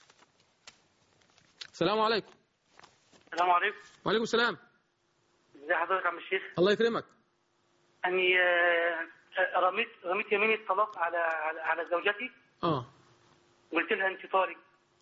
السلام عليكم. السلام عليكم. وعليكم السلام. ازي حضرتك يا عم الشيخ؟ الله يكرمك. اني رميت يمين الطلاق على زوجتي. قلت لها انت طالق.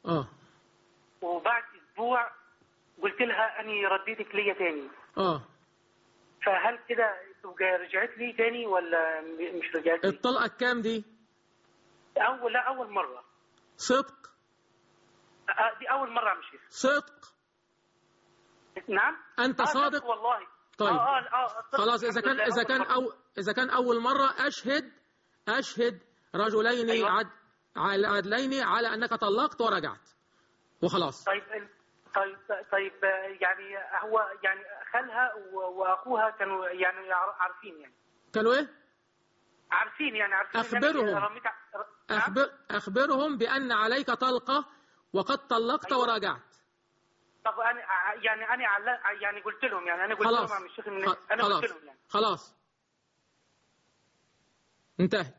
وبعد اسبوع قلت لها اني رديتك ليا تاني. فهل كده رجعت لي تاني ولا مش رجعت لي؟ الطلقه كام دي؟ اول مره. صدق؟ دي اول مره يا عم الشيخ. صدق؟ نعم. انت صادق والله. طيب. خلاص، اذا كان اول مره اشهد رجلين. أيوة. عدلين على انك طلقت ورجعت وخلاص. طيب يعني هو يعني خالها واخوها كانوا يعني عارفين، يعني كانوا ايه؟ عارفين. اخبرهم بان عليك طلقه وقد طلقت. أيوة. ورجعت. طب انا يعني قلت لهم، يعني انا قلت لهم يا الشيخ ان انا قلت لهم يعني خلاص انتهى.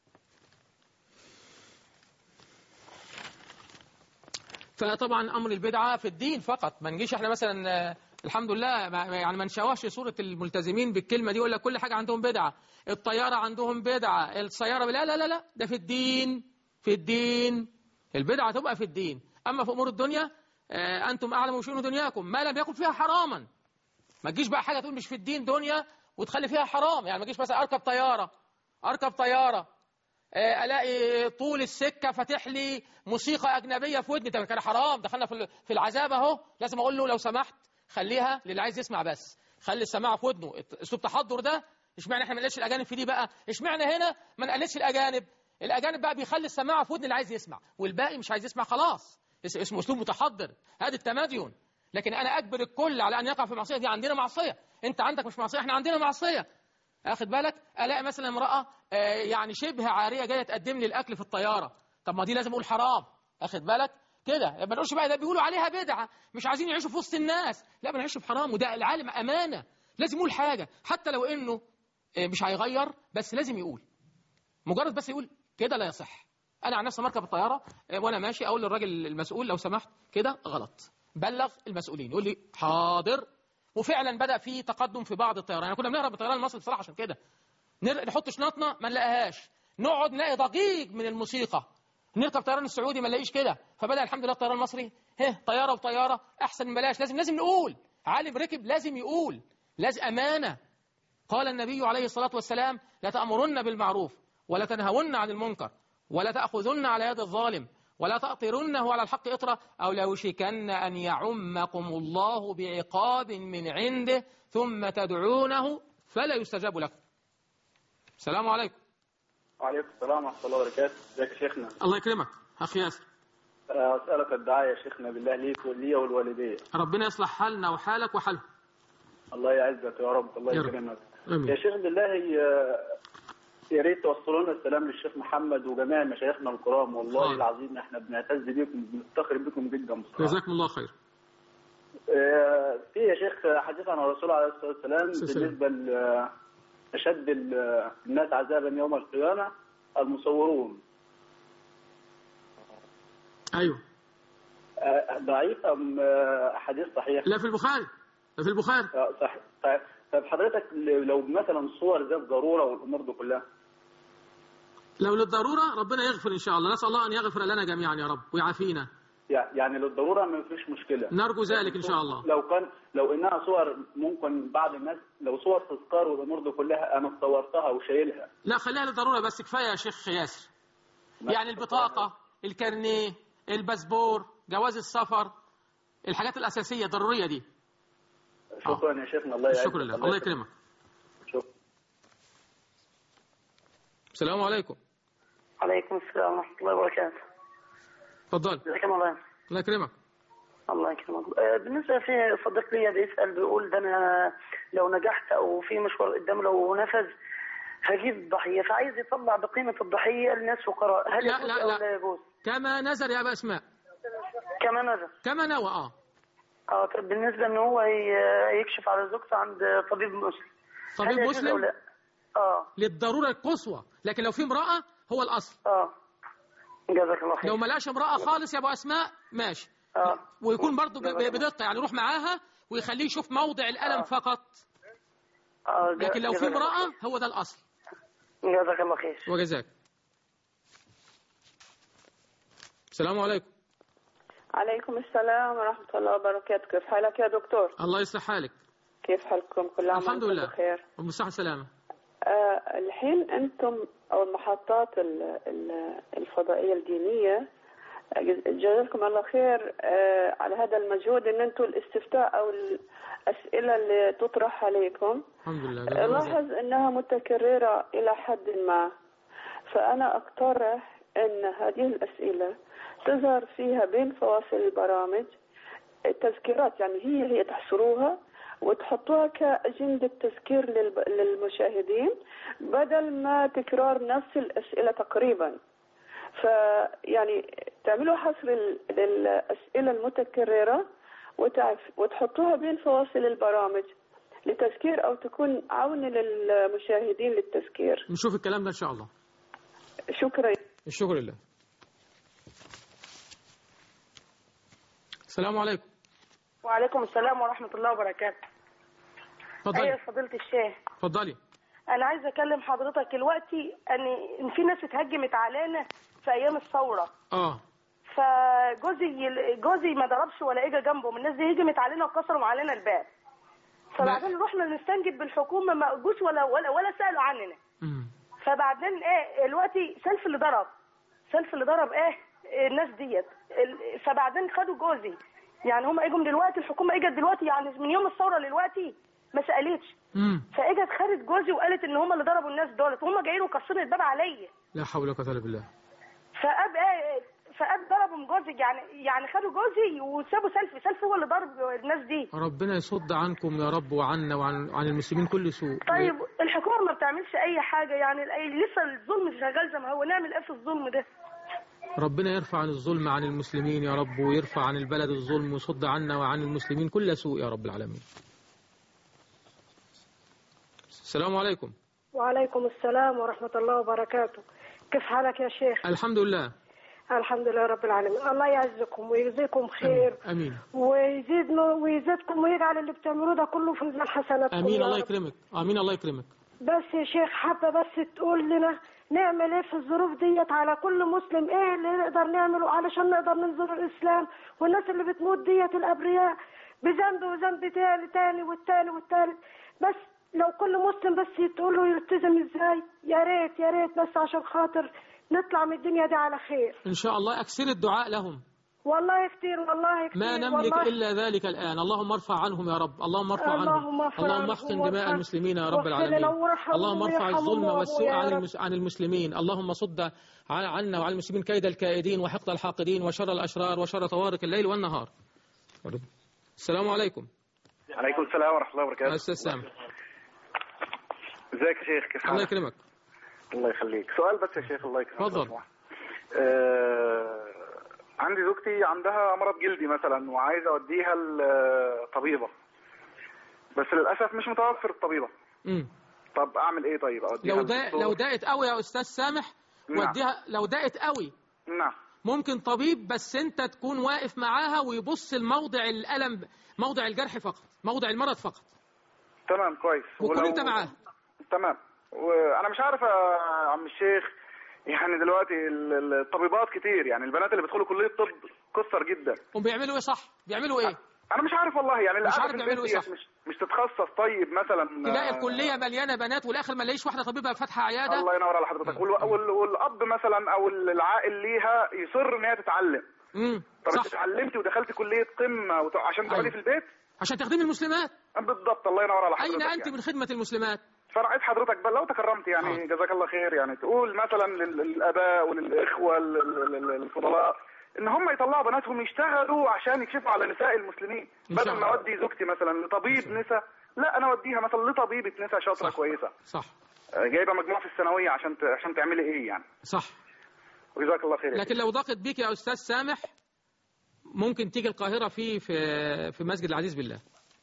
فطبعا امر البدعه في الدين فقط، ما نجيش احنا مثلا الحمد لله يعني ما نشوهش صوره الملتزمين بالكلمه دي، ولا كل حاجه عندهم بدعه. الطياره عندهم بدعه، السياره لا لا لا لا، ده في الدين. في الدين البدعه تبقى في الدين. اما في امور الدنيا انتم اعلم بشؤون دنياكم ما لم يكن فيها حراما. ما تجيش بقى حاجه تقول مش في الدين دنيا وتخلي فيها حرام. يعني ما تجيش مثلا اركب طياره الاقي طول السكه فاتح لي موسيقى اجنبيه في ودني، ده كان حرام، دخلنا في العذاب اهو. لازم اقول له لو سمحت خليها للي عايز يسمع بس، خلي السماعه في ودنه. اسلوب تحضر ده. اشمعنى احنا ما نقلدش الاجانب في دي بقى؟ اشمعنى هنا ما نقلدش الاجانب؟ الاجانب بقى بيخلي السماعه في ودن اللي عايز يسمع، والباقي مش عايز يسمع خلاص. اسمه اسلوب متحضر، هذا التمدين. لكن انا اجبر الكل على ان يقع في معصيه، دي عندنا معصيه. انت عندك مش معصيه، احنا عندنا معصيه. اخد بالك؟ الاقي مثلا امراه يعني شبه عاريه جايه تقدم لي الاكل في الطياره، طب ما دي لازم اقول حرام. اخد بالك كده؟ ما نقولش بقى ده بيقولوا عليها بدعه، مش عايزين يعيشوا في وسط الناس. لا، بنعيش بحرام، وده العالم امانه، لازم يقول حاجه حتى لو انه مش هيغير، بس لازم يقول. مجرد بس يقول كده لا يصح. انا عن نفسي مركب الطياره وانا ماشي اقول للراجل المسؤول لو سمحت كده غلط، بلغ المسؤولين. يقول لي حاضر. وفعلا بدا في تقدم في بعض الطيران. يعني كنا بنهرب بالطيران المصري بصراحه عشان كده نحط شنطنا ما نلاقيهاش، نقعد نلاقي ضجيج من الموسيقى. نركب طيران السعودي ما نلاقيش كده، فبدا الحمد لله الطيران المصري طياره وطياره احسن من بلاش. لازم نقول. عالم ركب لازم يقول، لازم امانه. قال النبي عليه الصلاه والسلام: لا تأمرن بالمعروف ولا تنهون عن المنكر ولا تأخذن على يد الظالم ولا تأطرنه على الحق إطرا أو لوشكن أن يعمكم الله بعقاب من عنده ثم تدعونه فلا يستجاب لكم. السلام عليكم. وعليكم السلام ورحمة الله وبركاته. ازيك يا شيخنا؟ الله يكرمك أخي ياسر. أسألك الدعاء يا شيخنا بالله ليك ولي والوالدين. ربنا يصلح حالنا وحالك وحالهم. الله يعزك يا رب. الله يكرمك. يا شيخ بالله يا ريت توصلوا لنا السلام للشيخ محمد وجميع مشايخنا الكرام، والله العظيم احنا بنعتز بكم وبنفتخر بكم جدا بصراحة. جزاكم الله خير. في يا شيخ حديث عن الرسول عليه الصلاة والسلام بالنسبة لأشد الناس عذابا يوم القيامة المصورون. أيوه. ضعيف أم حديث صحيح؟ لا في البخاري. في البخاري. صحيح. طيب حضرتك لو مثلا صور ذات ضرورة والأمور دي كلها، لو للضرورة ربنا يغفر إن شاء الله، نسأل الله أن يغفر لنا جميعا يا رب ويعافينا. يعني للضرورة ما فيش مشكلة، نرجو ذلك إن شاء الله. لو إنها صور ممكن بعض الناس لو صور تذكار والأمور دي كلها أنا صورتها وشايلها. لا خليها للضرورة بس، كفاية يا شيخ ياسر. يعني البطاقة، الكارنيه، الباسبور، جواز السفر، الحاجات الأساسية الضرورية دي. شكرا يا شيخنا. الله يعزك. شكرا لله. الله يكرمك. شكرا. السلام عليكم. عليكم السلام ورحمة الله وبركاته. تفضل. ازيك يا مولانا؟ الله يكرمك. الله يكرمك. بالنسبة في صديق لي بيسأل بيقول ده أنا لو نجحت أو في مشوار قدام لو نفذ هجيب ضحية، فعايز يطلع بقيمة الضحية للناس فقراء، هل يجوز أو لا يجوز؟ كما نذر يا أبا أسماء. كما نذر. كما نوى. طب بالنسبة إن هو يكشف على زوجته عند طبيب مسلم. طبيب مسلم؟ للضرورة القصوى، لكن لو في امرأة هو الأصل. جزاك الله خير. لو ملاش امرأة خالص يا أبو أسماء ماشي. ويكون برضو بدقة، يعني يروح معاها ويخليه يشوف موضع الألم فقط. لكن لو في امرأة هو ده الأصل. جزاك الله خير. وجزاك. السلام عليكم. عليكم السلام ورحمة الله وبركاته. كيف حالك يا دكتور؟ الله يصلح حالك. كيف حالكم؟ كل عام الحمد لله بخير وبالصحة والسلامة. الحين أنتم أو المحطات الفضائية الدينية جزاكم الله خير على هذا المجهود، ان انتم الاستفتاء او الاسئله اللي تطرح عليكم الحمد لله لاحظ انها متكرره الى حد ما، فانا اقترح ان هذه الاسئله تظهر فيها بين فواصل البرامج التذكيرات، يعني هي تحصروها وتحطوها كأجندة تذكير للمشاهدين بدل ما تكرار نفس الأسئلة تقريبا. فيعني تعملوا حصر للأسئلة المتكررة وتحطوها بين فواصل البرامج لتذكير أو تكون عون للمشاهدين للتذكير. نشوف الكلام ده إن شاء الله. شكرا. الشكر لله. السلام عليكم. وعليكم السلام ورحمة الله وبركاته. اتفضلي. أيوة فضيلة الشيخ. اتفضلي. أنا عايزة أكلم حضرتك دلوقتي إن في ناس اتهجمت علينا في أيام الثورة. فجوزي ما ضربش ولا إجا جنبهم، الناس دي هجمت علينا وكسروا علينا الباب. فبعدين رحنا نستنجد بالحكومة ما جوش ولا سألوا عننا. فبعدين دلوقتي سلف اللي ضرب الناس ديت. فبعدين خدوا جوزي، يعني هم اجوا دلوقتي، الحكومه اجت دلوقتي يعني من يوم الثوره دلوقتي ما سالتش. فاجت خدت جوزي وقالت ان هم اللي ضربوا الناس دولت، وهم جايين وكسروا الباب عليا. لا حول ولا قوه الا بالله. فاب ضربوا جوزي، يعني خدوا جوزي وسابوا سلفي هو اللي ضرب الناس دي. ربنا يصد عنكم يا رب وعنا وعن المسلمين كل سوء. طيب الحكومه ما بتعملش اي حاجه، يعني لسه الظلم شغال زي ما هو، نعمل ايه في الظلم ده؟ ربنا يرفع عن الظلم عن المسلمين يا رب، ويرفع عن البلد الظلم ويصد عنا وعن المسلمين كل سوء يا رب العالمين. السلام عليكم. وعليكم السلام ورحمة الله وبركاته. كيف حالك يا شيخ؟ الحمد لله. الحمد لله رب العالمين. الله يعزكم ويجزيكم خير. امين. ويزيدكم ويجعل اللي بتعملوه ده كله في ميزان حسناتكم. امين الله يكرمك. امين الله يكرمك. بس يا شيخ حابة بس تقول لنا نعمل ايه في الظروف ديت، على كل مسلم ايه اللي نقدر نعمله علشان نقدر ننظر الاسلام، والناس اللي بتموت ديت الابرياء بذنب وذنب تاني والتالت. بس لو كل مسلم بس تقول له يلتزم ازاي، يا ريت بس عشان خاطر نطلع من الدنيا دي على خير. إن شاء الله. أكثر الدعاء لهم. والله كتير والله كتير. ما نملك والله إلا ذلك الآن. اللهم ارفع عنهم يا رب. اللهم ارفع عنهم. اللهم احقن دماء المسلمين يا رب العالمين. اللهم ارفع الظلم والسوء عن المسلمين. اللهم صد عنا وعن المسلمين كيد الكائدين وحقد الحاقدين وشر الأشرار وشر طوارق الليل والنهار. السلام عليكم. عليكم السلام ورحمة الله وبركاته. أستاذ سامح. ازيك يا شيخ؟ كيف حالك؟ الله يكرمك. الله يخليك. سؤال بس يا شيخ. الله يكرمك. تفضل. عندي زوجتي عندها مرض جلدي مثلا وعايز اوديها الطبيبة، بس للاسف مش متوفر الطبيبة. طب اعمل ايه؟ طيب اوديها لو ضاقت قوي يا استاذ سامح وديها. لو ضاقت قوي نعم ممكن طبيب، بس انت تكون واقف معاها ويبص الموضع الالم، موضع الجرح فقط، موضع المرض فقط. تمام كويس. وكون انت معاها. تمام. وانا مش عارف يا عم الشيخ، يعني دلوقتي الطبيبات كتير، يعني البنات اللي بيدخلوا كلية الطب كثر جدا. وبيعملوا ايه صح؟ بيعملوا ايه؟ انا مش عارف والله، يعني مش عارف بيعملوا ايه صح. مش تتخصص طيب مثلا. تلاقي الكلية مليانة بنات والاخر ما نلاقيش واحدة طبيبة فاتحة عيادة. الله ينور على حضرتك. والاب مثلا او العائل ليها يصر ان هي تتعلم. طب انت اتعلمتي ودخلتي كلية قمة عشان تقعدي في البيت؟ عشان تخدمي المسلمات. بالضبط. الله ينور على حضرتك. اين انت من خدمة المسلمات؟ فرأيت حضرتك بقى لو تكرمت يعني جزاك الله خير، يعني تقول مثلا للآباء وللإخوة الفضلاء إن هم يطلعوا بناتهم يشتغلوا عشان يكشفوا على نساء المسلمين، بدل ما أودي زوجتي مثلا لطبيب نساء، لا أنا أوديها مثلا لطبيبة نساء شاطرة كويسة. صح. جايبة مجموعة في الثانوية عشان تعملي إيه يعني. صح. وجزاك الله خير. لكن لو ضاقت بيك يا أستاذ سامح ممكن تيجي القاهرة في مسجد العزيز بالله.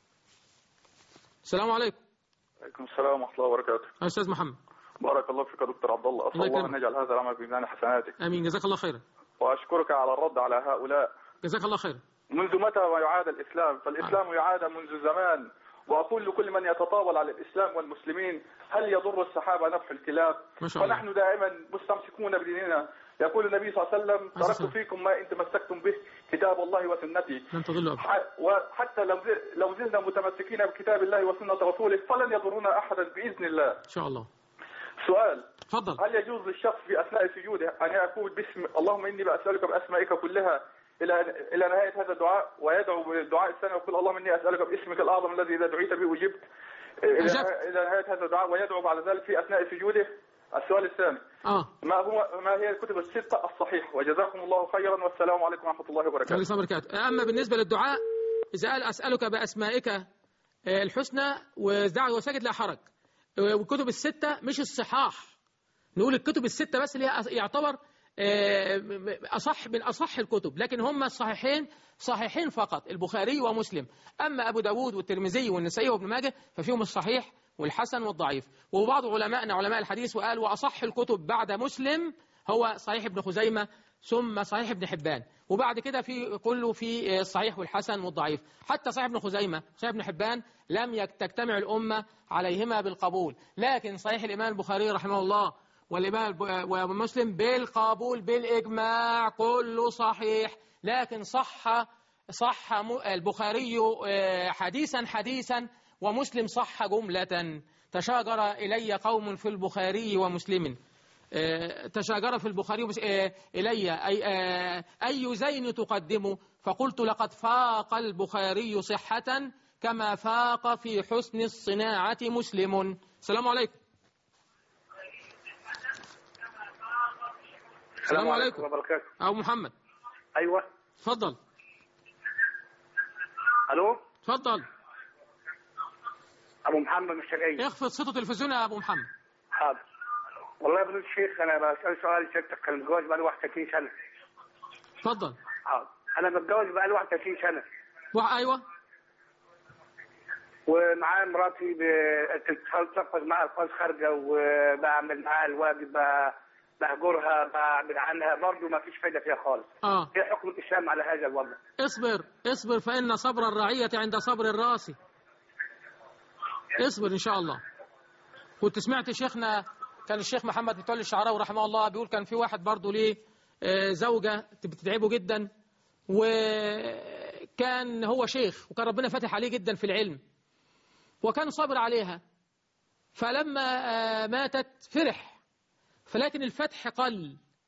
السلام عليكم. عليكم السلام ورحمة الله وبركاته. أستاذ محمد. بارك الله فيك يا دكتور عبد الله. أسأل الله أن يجعل هذا العمل بميزان حسناتك. آمين. جزاك الله خيرا. وأشكرك على الرد على هؤلاء. جزاك الله خيرا. منذ متى يعاد الإسلام؟ فالإسلام يعاد منذ زمان. وأقول لكل من يتطاول على الإسلام والمسلمين هل يضر السحابة نفح الكلاب؟ فنحن دائما مستمسكون بديننا. يقول النبي صلى الله عليه وسلم تركت فيكم ما إن تمسكتم به كتاب الله وسنتي. لن تضلوا وحتى لو زلنا متمسكين بكتاب الله وسنة رسوله فلن يضرنا أحدا بإذن الله. إن شاء الله. سؤال. تفضل. هل يجوز للشخص في أثناء سجوده أن يقول باسم اللهم إني بأسألك بأسمائك كلها إلى نهاية هذا الدعاء ويدعو بالدعاء الثاني ويقول اللهم إني أسألك باسمك الأعظم الذي إذا دعيت به أجبت إلى نهاية هذا الدعاء ويدعو بعد ذلك في أثناء سجوده؟ السؤال الثاني ما هي الكتب الستة الصحيح؟ وجزاكم الله خيرا والسلام عليكم ورحمة الله وبركاته. أما بالنسبة للدعاء إذا قال أسألك بأسمائك الحسنى ودعوة وسجد لا حرج، والكتب الستة مش الصحاح، نقول الكتب الستة بس اللي يعتبر أصح من أصح الكتب، لكن هم الصحيحين صحيحين فقط البخاري ومسلم. أما أبو داود والترمذي والنسائي وابن ماجه ففيهم الصحيح والحسن والضعيف. وبعض علماءنا علماء الحديث وقال وأصح الكتب بعد مسلم هو صحيح ابن خزيمة ثم صحيح ابن حبان، وبعد كده في كله في الصحيح والحسن والضعيف. حتى صحيح ابن خزيمة صحيح ابن حبان لم تجتمع الأمة عليهما بالقبول، لكن صحيح الإمام البخاري رحمه الله والإمام ومسلم بالقبول بالإجماع كله صحيح. لكن صح البخاري حديثا ومسلم صح جملة. تشاجر إلي قوم في البخاري ومسلم، تشاجر في البخاري إلي أي زين تقدم، فقلت لقد فاق البخاري صحة كما فاق في حسن الصناعة مسلم. السلام عليكم. السلام عليكم وبركاته. أبو محمد. أيوة. تفضل. ألو. تفضل. أبو محمد من الشرقية. اخفض صوت التلفزيون يا أبو محمد. حاضر. والله يا ابن الشيخ أنا بسأل سؤال سيادتك. أنا متجوز بقالي 31 سنة. تفضل. حاضر. أنا متجوز بقالي 31 سنة. أيوة. ومعايا مراتي بتلفظ معاها ألفاظ خارجة وبعمل معاها الواجب بهجرها بعمل عنها برضه ما فيش فايدة فيها خالص. إيه حكم الإسلام على هذا الوضع؟ اصبر فإن صبر الرعية عند صبر الراس. اصبر إن شاء الله. كنت سمعت شيخنا كان الشيخ محمد متولي الشعراوي رحمه الله بيقول كان في واحد برضه ليه زوجة بتتعبه جدا، وكان هو شيخ وكان ربنا فاتح عليه جدا في العلم وكان صابر عليها، فلما ماتت فرح، فلكن الفتح قل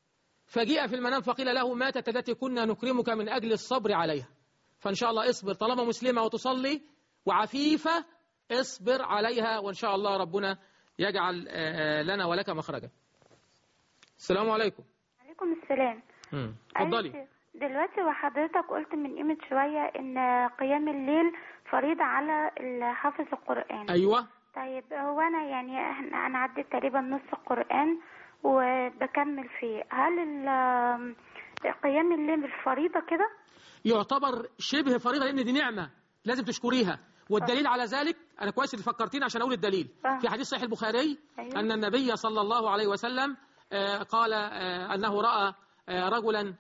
فجيء في المنام فقيل له ماتت التي كنا نكرمك من أجل الصبر عليها. فإن شاء الله اصبر، طالما مسلمة وتصلي وعفيفة اصبر عليها، وإن شاء الله ربنا يجعل لنا ولك مخرجا. السلام عليكم. عليكم السلام. اتفضلي. دلوقتي وحضرتك قلت من قيمة شوية إن قيام الليل فريضة على حافظ القرآن. أيوة. طيب هو أنا يعني أنا عديت تقريبا نص القرآن وبكمل فيه، هل قيام الليل فريضة كده؟ يعتبر شبه فريضة، لأن دي نعمة لازم تشكريها. والدليل على ذلك، أنا كويس اللي فكرتين عشان أقول الدليل. في حديث صحيح البخاري أن النبي صلى الله عليه وسلم قال أنه رأى رجلا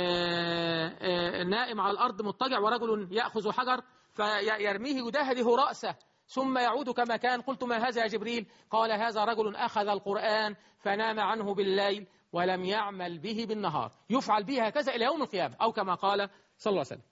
نائم على الأرض مضطجع، ورجل يأخذ حجر فيرميه يدهده رأسه ثم يعود كما كان. قلت ما هذا يا جبريل؟ قال هذا رجل أخذ القرآن فنام عنه بالليل ولم يعمل به بالنهار، يفعل به هكذا إلى يوم القيامة، أو كما قال صلى الله عليه وسلم.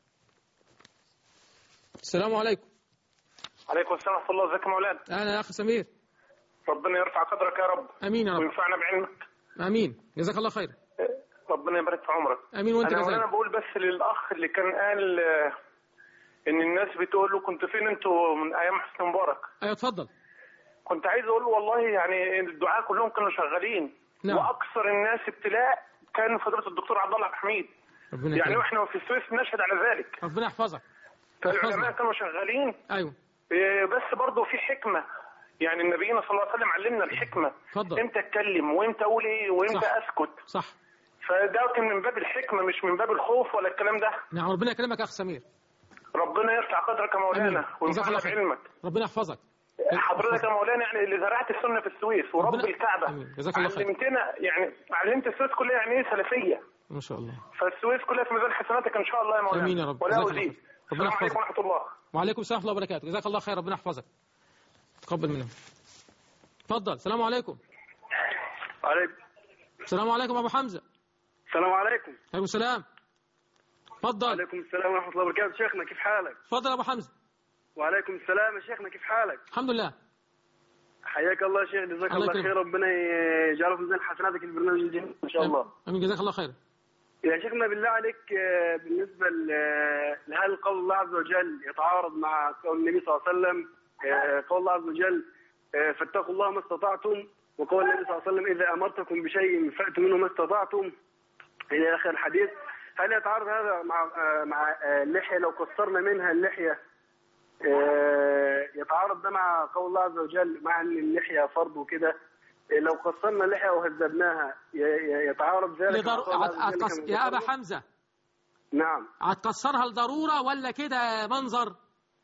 السلام عليكم. عليكم السلام ورحمة الله. ازيك يا مولانا؟ أهلا يا أخي سمير. ربنا يرفع قدرك يا رب. امين يا رب. وينفعنا بعلمك. امين، جزاك الله خير. ربنا يبارك في عمرك. امين وانت كذلك. انا بقول بس للاخ اللي كان قال ان الناس بتقول له كنت فين انتوا من ايام حسني مبارك. ايوه اتفضل. كنت عايز اقول له والله يعني الدعاء كلهم كانوا شغالين. نعم. واكثر الناس ابتلاء كان فضيله الدكتور عبد الله حميد. يعني واحنا في السويس نشهد على ذلك. ربنا يحفظك. فالعلماء كانوا شغالين. ايوه. بس برضه في حكمه، يعني نبينا صلى الله عليه وسلم علمنا الحكمه. اتفضل. امتى اتكلم وامتى اقول ايه وامتى اسكت. صح. فده كان من باب الحكمه مش من باب الخوف ولا الكلام ده. نعم ربنا يكرمك يا اخ سمير. ربنا يرفع قدرك يا مولانا وينفعنا بعلمك. ربنا يحفظك. حضرتك يا مولانا يعني اللي زرعت السنه في السويس ورب الكعبه. جزاك الله خير. علمتنا، يعني علمت السويس كلها يعني ايه سلفيه. ما شاء الله. فالسويس كلها في ميزان حسناتك ان شاء الله يا مولانا. امين يا رب. ولا ازيد. ربنا السلام عليكم ورحمه الله. وعليكم السلام ورحمه الله وبركاته. جزاك الله خير، ربنا يحفظك. تقبل منه. اتفضل. السلام عليكم. عليكم السلام عليكم ابو حمزه. السلام عليكم. عليكم السلام. اتفضل. وعليكم السلام ورحمه الله وبركاته. شيخنا كيف حالك؟ اتفضل يا ابو حمزه. وعليكم السلام يا شيخنا كيف حالك؟ الحمد لله. حياك الله يا شيخ، جزاك الله خير. ربنا يجعله في ميزان حسناتك البرنامج الجميل ان شاء الله. امين جزاك الله خير. يا شيخنا بالله عليك، بالنسبه لهل قول الله عز وجل يتعارض مع قول النبي صلى الله عليه وسلم؟ قول الله عز وجل فاتقوا الله ما استطعتم، وقول النبي صلى الله عليه وسلم اذا امرتكم بشيء فاتوا منه ما استطعتم الى اخر الحديث. هل يتعارض هذا مع اللحيه لو قصرنا منها اللحيه؟ يتعارض ده مع قول الله عز وجل مع ان اللحيه فرض وكده؟ لو قصرنا اللحيه وهذبناها يتعارض ذلك؟ يا ابا حمزه. نعم. هتكسرها لضروره ولا كده منظر؟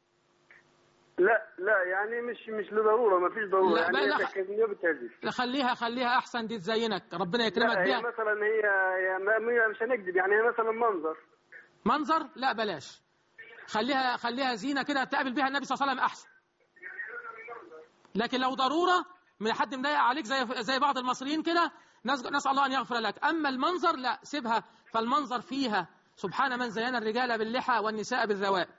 لا يعني مش لضروره، ما فيش ضروره. يعني لا خليها احسن، دي تزينك ربنا يكرمك بيها. هي مثلا هي مش هنكذب، يعني هي مثلا منظر لا بلاش، خليها زينه كده تقابل بيها النبي صلى الله عليه وسلم احسن. لكن لو ضروره من حد مضايق عليك زي بعض المصريين كده، نسال الله ان يغفر لك. اما المنظر لا، سيبها، فالمنظر فيها سبحان من زين الرجال باللحى والنساء بالذوات.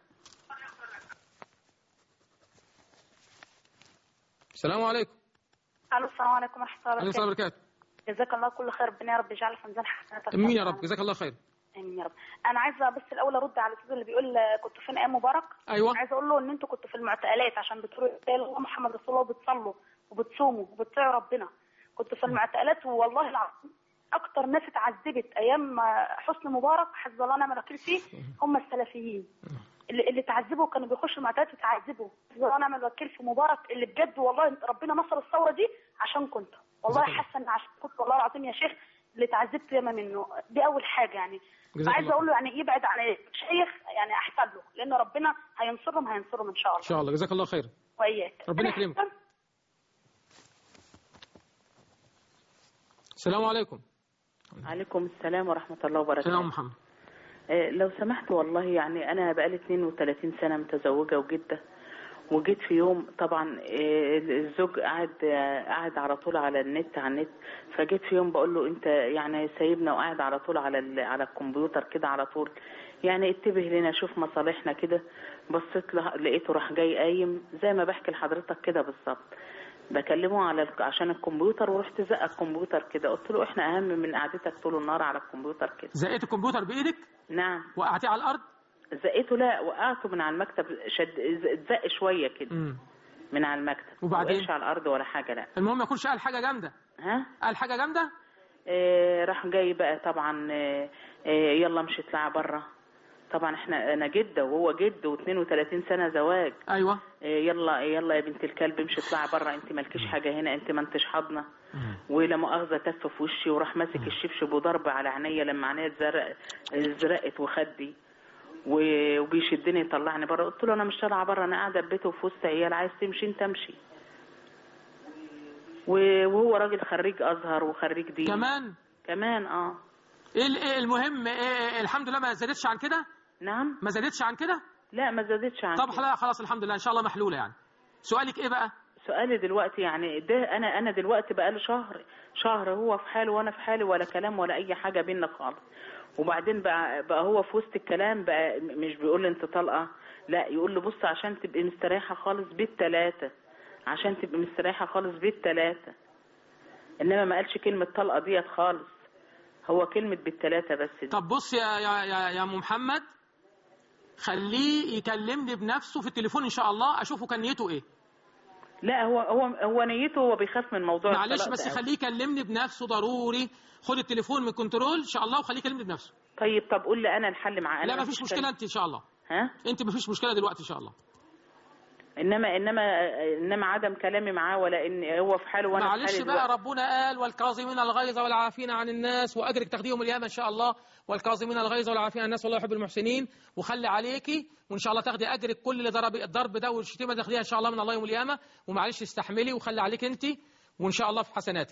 السلام عليكم. الو السلام عليكم ورحمه الله وبركاته. وبركاته. جزاك الله كل خير، ربنا يا رب يجعل في ميزان حسناتك. امين يا رب، جزاك الله خير. امين يا رب. انا عايزه بس الاول ارد على الاستاذ اللي بيقول كنتوا فين ايام مبارك. ايوه. عايزه اقول له ان انتوا كنتوا في المعتقلات عشان بتقولوا الله محمد رسول الله وبتصلوا وبتصوموا وبتطيعوا ربنا. كنتوا في المعتقلات، والله العظيم اكتر ناس اتعذبت ايام حسني مبارك حسب الله ونعم الوكيل فيه هم السلفيين. اللي تعذبوا كانوا بيخشوا المعتقلات يتعذبوا. حسب الله ونعم الوكيل في مبارك، اللي بجد والله ربنا نصر الثوره دي عشان كنت والله حاسه ان عشان كنت والله العظيم يا شيخ اللي تعذبت ياما منه. دي اول حاجه يعني. فعايزه اقول له يعني يبعد عن الشيخ، يعني احسن له، لان ربنا هينصرهم ان شاء الله. ان شاء الله. جزاك الله خير. واياك. ربنا يكرمك. السلام عليكم. عليكم السلام ورحمه الله وبركاته. سلام محمد. لو سمحت والله يعني انا بقالي 32 سنه متزوجه وجده، وجيت في يوم طبعا الزوج قاعد على طول على النت، فجيت في يوم بقول له انت يعني سايبنا وقاعد على طول على الكمبيوتر كده على طول، يعني انتبه لنا شوف مصالحنا كده. بصيت له لقيته راح جاي قايم زي ما بحكي لحضرتك كده بالظبط. بكلمه عشان الكمبيوتر، ورحت زق الكمبيوتر كده. قلت له احنا اهم من قعدتك طول النهار على الكمبيوتر كده. زقيت الكمبيوتر بايدك؟ نعم. وقعتيه على الارض؟ زقيته، لا وقعته من على المكتب، اتزق شويه كده من على المكتب. وبعدين؟ مش على الارض ولا حاجه، لا. المهم ما يكونش قال حاجه جامده. ها؟ قال حاجه جامده؟ راح جاي بقى طبعا يلا امشي اطلعي بره. طبعا انا جده وهو جد و32 سنه زواج. ايوه. يلا يا بنت الكلب امشي اطلعي بره، انت مالكيش حاجه هنا، انت ما انتش حاضنه. ولا مؤاخذه تف في وشي، وراح ماسك الشبشب وضرب على عينيا لما عينيا اتزرقت وخدي، وبيشدني يطلعني بره. قلت له انا مش طالعه بره، انا قاعده في بيته وفي وسط عيال، عايز تمشي انت امشي. وهو راجل خريج ازهر وخريج دين كمان. ايه المهم الحمد لله ما زادتش عن كده؟ نعم. ما زادتش عن كده؟ لا ما زادتش عن طب لا خلاص الحمد لله ان شاء الله محلوله يعني. سؤالك ايه بقى؟ سؤالي دلوقتي يعني ده انا دلوقتي بقى له شهر هو في حاله وانا في حالي، ولا كلام ولا اي حاجه بينا خالص. وبعدين بقى هو في وسط الكلام بقى مش بيقول لي انت طالقه، لا يقول له بص عشان تبقي مستريحه خالص بالثلاثه، عشان تبقي مستريحه خالص بالثلاثه. انما ما قالش كلمه طلقه ديت خالص، هو كلمه بالثلاثه بس دي. طب بص يا ام محمد، خليه يكلمني بنفسه في التليفون ان شاء الله، اشوفه كان نيته ايه. لا هو نيته، هو بيخاف من موضوع معلش بس خليه يكلمني بنفسه ضروري. خد التليفون من كنترول ان شاء الله وخليه يكلمني بنفسه. طب قول لي انا الحل معاه. لا مفيش مشكله انت ان شاء الله. ها؟ انت مفيش مشكله دلوقتي ان شاء الله. انما عدم كلامي معاه، ولا ان هو في حاله وانا في حالي. معلش بقى، ربنا قال والكاظمين الغيظ والعافين عن الناس، واجرك تاخديهم اليوم ان شاء الله. والكاظمين الغيظ والعافين عن الناس والله يحب المحسنين. وخلي عليكي وان شاء الله تاخدي اجرك كل اللي الضرب ده والشتيمه تاخديها ان شاء الله من الله يوم القيامه. ومعلش استحملي وخلي عليك انت، وان شاء الله في حسناتك.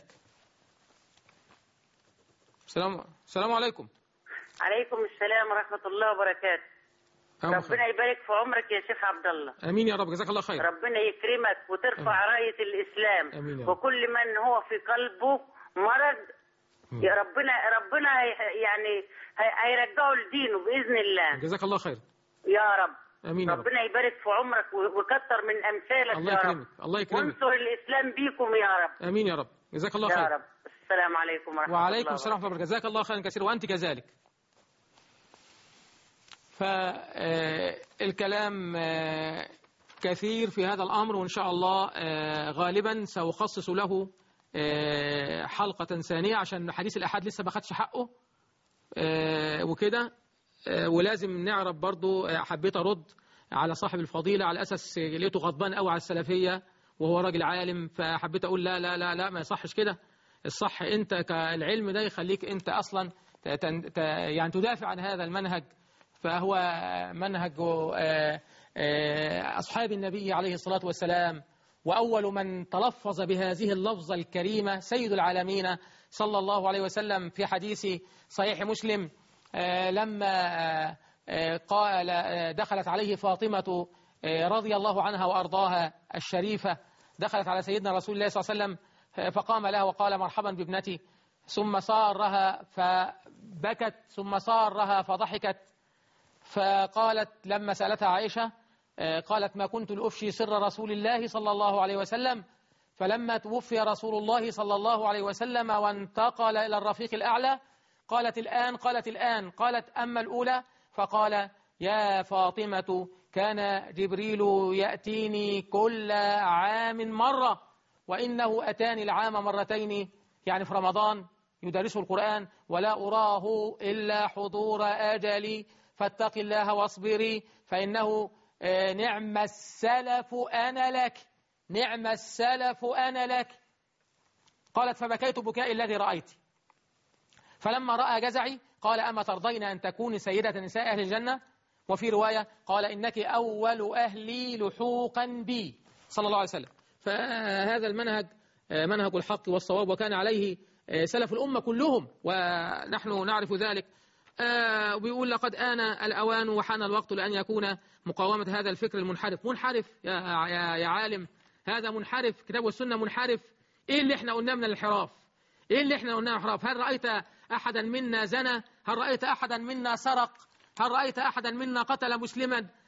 السلام عليكم. عليكم السلام ورحمه الله وبركاته. ربنا يبارك في عمرك يا شيخ عبد الله. امين يا رب، جزاك الله خير. ربنا يكرمك وترفع رايه الاسلام. امين يا رب. وكل من هو في قلبه مرض يا ربنا يعني هيرجعه لدينه باذن الله. جزاك الله خير يا رب. امين يا رب. ربنا يبارك في عمرك وكتر من امثالك الله يا يكرمك. رب. الله يكرمك. وانصر الاسلام بيكم يا رب. امين يا رب، جزاك الله خير يا رب. السلام عليكم ورحمه الله. وعليكم السلام ورحمه الله. جزاك الله خيرا كثيرا وانت كذلك. فالكلام كثير في هذا الأمر، وإن شاء الله غالبا سأخصص له حلقة ثانية عشان حديث الأحاد لسه ما خدش حقه وكده. ولازم نعرف برضو، حبيت أرد على صاحب الفضيلة على أساس لقيته غضبان قوي على السلفية وهو راجل عالم، فحبيت أقول لا لا لا لا ما يصحش كده. الصح أنت كالعلم ده يخليك أنت أصلا يعني تدافع عن هذا المنهج، فهو منهج أصحاب النبي عليه الصلاة والسلام. وأول من تلفظ بهذه اللفظة الكريمة سيد العالمين صلى الله عليه وسلم في حديث صحيح مسلم لما قال دخلت عليه فاطمة رضي الله عنها وأرضاها الشريفة، دخلت على سيدنا رسول الله صلى الله عليه وسلم فقام لها وقال مرحبا بابنتي، ثم صارها فبكت، ثم صارها فضحكت. فقالت لما سألتها عائشة قالت ما كنت لأفشي سر رسول الله صلى الله عليه وسلم، فلما توفي رسول الله صلى الله عليه وسلم وانتقل إلى الرفيق الأعلى قالت الآن قالت أما الأولى فقال يا فاطمة كان جبريل يأتيني كل عام مرة وإنه أتاني العام مرتين، يعني في رمضان يدرس القرآن، ولا أراه إلا حضور أجلي فاتق الله واصبري فإنه نعم السلف أنا لك، نعم السلف أنا لك. قالت فبكيت بكاء الذي رأيت. فلما رأى جزعي قال أما ترضين أن تكوني سيدة نساء أهل الجنة؟ وفي رواية قال إنك أول أهلي لحوقا بي صلى الله عليه وسلم. فهذا المنهج منهج الحق والصواب، وكان عليه سلف الأمة كلهم ونحن نعرف ذلك. وبيقول لقد آن الأوان وحان الوقت لأن يكون مقاومة هذا الفكر المنحرف. منحرف يا عالم، هذا منحرف، كتاب والسنة منحرف. إيه اللي احنا قلناه من الانحراف؟ إيه اللي احنا قلناه انحراف؟ هل رأيت أحدا منا زنى؟ هل رأيت أحدا منا سرق؟ هل رأيت أحدا منا قتل مسلما؟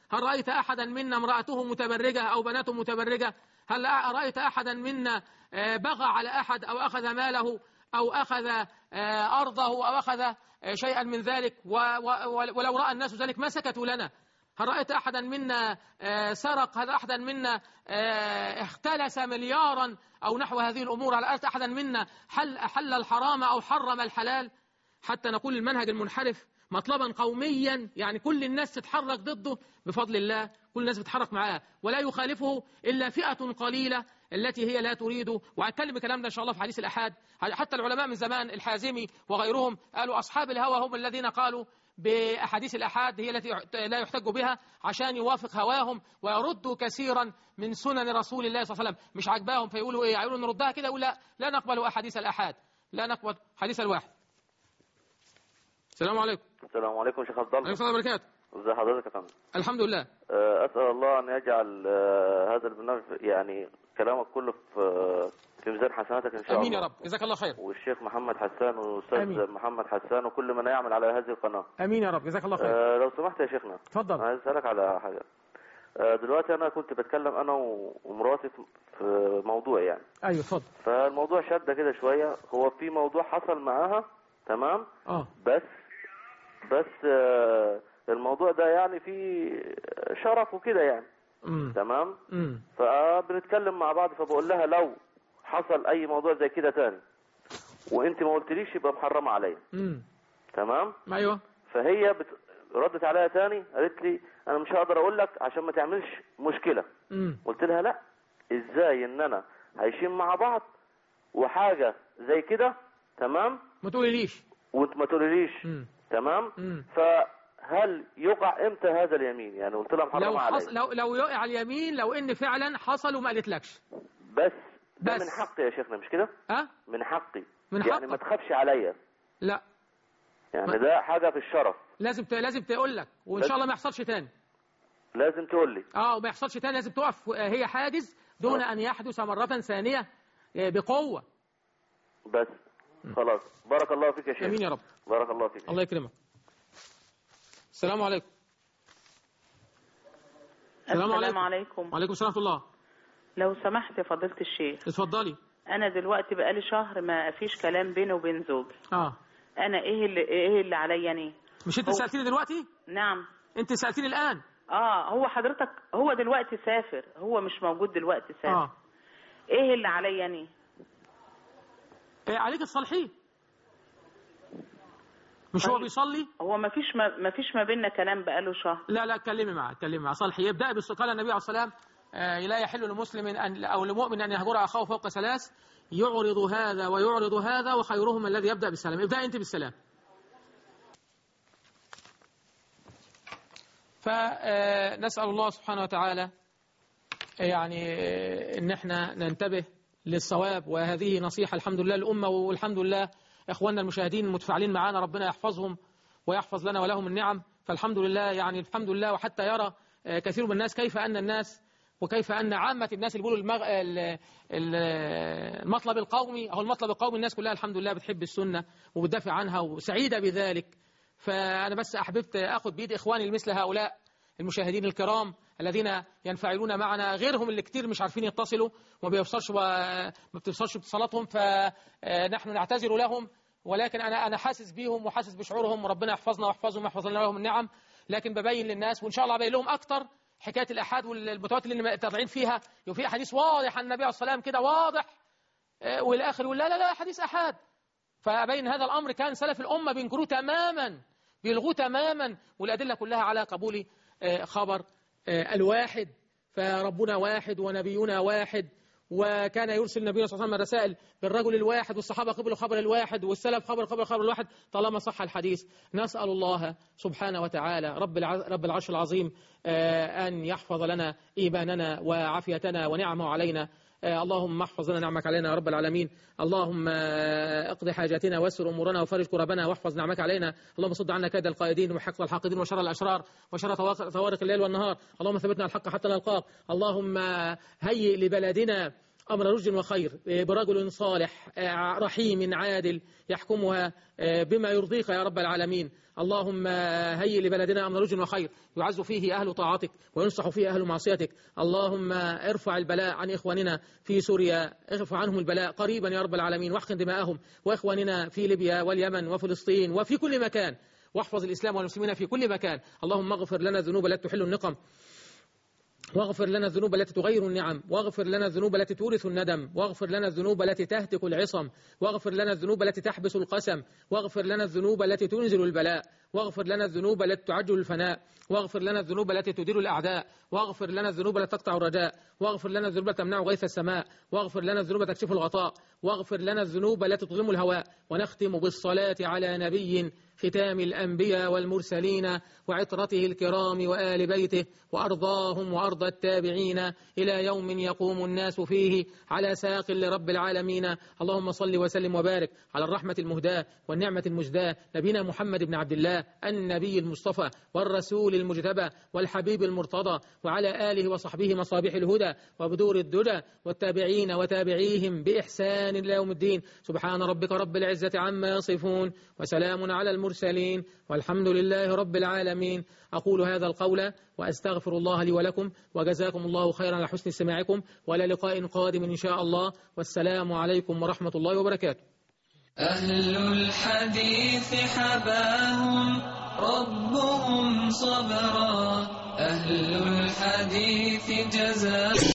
هل رأيت أحدا منا امرأته متبرجة أو بناته متبرجة؟ هل رأيت أحدا منا بغى على أحد أو أخذ ماله أو أخذ أرضه أو أخذ شيئا من ذلك ولو رأى الناس ذلك ما سكتوا لنا؟ هل رأيت أحدا منا سرق؟ هل أحدا منا اختلس مليارا أو نحو هذه الأمور؟ هل رأيت أحدا منا حل الحرام أو حرم الحلال؟ حتى نقول المنهج المنحرف مطلبا قوميا، يعني كل الناس تتحرك ضده بفضل الله، كل الناس بتتحرك معاه ولا يخالفه إلا فئة قليلة التي هي لا تريد. وهتكلم الكلام ده إن شاء الله في حديث الأحاد. حتى العلماء من زمان الحازمي وغيرهم قالوا أصحاب الهوى هم الذين قالوا بأحاديث الأحاد هي التي لا يحتج بها عشان يوافق هواهم ويردوا كثيرا من سنن رسول الله صلى الله عليه وسلم. مش عاجباهم فيقولوا إيه؟ يقولوا نردها كده، يقول لا نقبل أحاديث الأحاد، لا نقبل حديث الواحد. السلام عليكم. السلام عليكم شيخ عبد الله. عليكم السلام وبركاته. ازي حضرتك يا فندم؟ الحمد لله. اسال الله ان يجعل هذا البرنامج يعني كلامك كله في ميزان حسناتك ان شاء الله. امين يا رب، جزاك الله خير. والشيخ محمد حسان والاستاذ محمد حسان وكل من يعمل على هذه القناه. امين يا رب، جزاك الله خير. لو سمحت يا شيخنا. اتفضل. عايز اسالك على حاجه. دلوقتي انا كنت بتكلم انا ومراتي في موضوع يعني. ايوه اتفضل. فالموضوع شد كده شويه، هو في موضوع حصل معاها تمام؟ بس الموضوع ده يعني فيه شرف وكده يعني. تمام. فبنتكلم مع بعض، فبقول لها لو حصل اي موضوع زي كده تاني وانت ما قلتليش يبقى محرمه عليا. تمام. ايوه. فهي ردت عليا تاني قالت لي انا مش هقدر اقول لك عشان ما تعملش مشكله. قلت لها لا، ازاي ان انا عايشين مع بعض وحاجه زي كده تمام ما تقوليليش وانت ما تقوليليش. تمام. فهل يقع امتى هذا اليمين؟ يعني قلت لها محرمه عليا. لو يقع اليمين لو ان فعلا حصل وما قالتلكش. بس من حقي يا شيخنا، مش كده؟ من حقي. يعني ما تخافش عليا. لا يعني ده حاجه في الشرف. لازم تقول لك، وان شاء الله ما يحصلش تاني. لازم تقول لي. وما يحصلش تاني، لازم تقف هي حاجز دون ان يحدث مره ثانيه بقوه. بس خلاص. بارك الله فيك يا شيخ. امين يا رب. بارك الله فيك. الله يكرمك. السلام عليكم. السلام عليكم. وعليكم السلام ورحمة الله. لو سمحت يا فضيلة الشيخ. اتفضلي. أنا دلوقتي بقالي شهر ما فيش كلام بيني وبين زوجي. أنا إيه اللي عليا يعني؟ مش أنت سألتيني دلوقتي؟ نعم. أنت سألتيني الآن؟ هو حضرتك هو دلوقتي سافر، هو مش موجود دلوقتي سافر. إيه اللي عليا يعني؟ عليك تصلحيه. مش هو بيصلي؟ هو ما فيش ما بيننا كلام بقاله شهر. لا كلمي معاه صلحي. يبدأ قال النبي عليه الصلاة والسلام لا يحل لمسلم أو لمؤمن أن يهجر أخاه فوق 3، يعرض هذا ويعرض هذا وخيرهم الذي يبدأ بالسلام. ابدأ أنت بالسلام. فنسأل الله سبحانه وتعالى يعني ان احنا ننتبه للصواب، وهذه نصيحة الحمد لله الأمة، والحمد لله إخواننا المشاهدين المتفاعلين معنا ربنا يحفظهم ويحفظ لنا ولهم النعم. فالحمد لله يعني الحمد لله. وحتى يرى كثير من الناس كيف أن الناس وكيف أن عامة الناس اللي بيقولوا المطلب القومي أو المطلب القومي، الناس كلها الحمد لله بتحب السنة وبتدافع عنها وسعيدة بذلك. فأنا بس أحببت أخذ بيد إخواني مثل هؤلاء المشاهدين الكرام الذين ينفعلون معنا، غيرهم اللي كتير مش عارفين يتصلوا وما بتوصلش اتصالاتهم، فنحن نعتذر لهم. ولكن أنا حاسس بيهم وحاسس بشعورهم، وربنا يحفظنا ويحفظهم ويحفظ لنا لهم النعم. لكن ببين للناس، وإن شاء الله ببين لهم أكتر حكاية الأحاد والمتواتر اللي متابعين فيها. وفي حديث واضح عن النبي عليه الصلاة والسلام كده واضح، والآخر يقول لا حديث أحاد. فبين هذا الأمر كان سلف الأمة بينكروه تماما، بيلغوه تماما، والأدلة كلها على قبول خبر الواحد. فربنا واحد ونبينا واحد، وكان يرسل النبي صلى الله عليه وسلم رسائل بالرجل الواحد، والصحابة قبلوا خبر الواحد، والسلف خبر الواحد طالما صح الحديث. نسأل الله سبحانه وتعالى رب العرش العظيم أن يحفظ لنا إيماننا وعافيتنا ونعمه علينا. اللهم احفظ لنا نعمك علينا يا رب العالمين. اللهم اقض حاجاتنا ويسر امورنا وفرج كربنا واحفظ نعمك علينا. اللهم صد عنا كيد القائدين وحقد الحاقدين وشر الاشرار وشر طوارق الليل والنهار. اللهم ثبتنا على الحق حتى نلقاك. اللهم هيئ لبلدنا أمر رشد وخير برجل صالح رحيم عادل يحكمها بما يرضيك يا رب العالمين. اللهم هيئ لبلدنا أمر رشد وخير يعز فيه أهل طاعتك وينصح فيه أهل معصيتك. اللهم ارفع البلاء عن إخواننا في سوريا، ارفع عنهم البلاء قريبا يا رب العالمين، واحقن دماءهم، وإخواننا في ليبيا واليمن وفلسطين وفي كل مكان، واحفظ الإسلام والمسلمين في كل مكان. اللهم اغفر لنا الذنوب التي تحل النقم، واغفر لنا الذنوب التي تغير النعم، واغفر لنا الذنوب التي تورث الندم، واغفر لنا الذنوب التي تهتك العصم، واغفر لنا الذنوب التي تحبس القسم، واغفر لنا الذنوب التي تنزل البلاء، واغفر لنا الذنوب التي تعجل الفناء، واغفر لنا الذنوب التي تدير الأعداء، واغفر لنا الذنوب التي تقطع الرجاء، واغفر لنا الذنوب التي تمنع غيث السماء، واغفر لنا الذنوب التي تكشف الغطاء، واغفر لنا الذنوب التي تظلم الهواء. ونختم بالصلاة على نبي ختام الأنبياء والمرسلين وعطرته الكرام وآل بيته وأرضاهم وأرض التابعين إلى يوم يقوم الناس فيه على ساق لرب العالمين. اللهم صل وسلم وبارك على الرحمة المهداة والنعمة المجداة نبينا محمد بن عبد الله النبي المصطفى والرسول المجتبى والحبيب المرتضى، وعلى آله وصحبه مصابيح الهدى وبدور الدجى والتابعين وتابعيهم بإحسان إلى يوم الدين. سبحان ربك رب العزة عما يصفون وسلام على المرسلين والحمد لله رب العالمين. أقول هذا القول وأستغفر الله لي ولكم، وجزاكم الله خيرا على حسن استماعكم، وإلى لقاء قادم إن شاء الله، والسلام عليكم ورحمة الله وبركاته. أهل الحديث حباهم ربهم صبرا، أهل الحديث جزاهم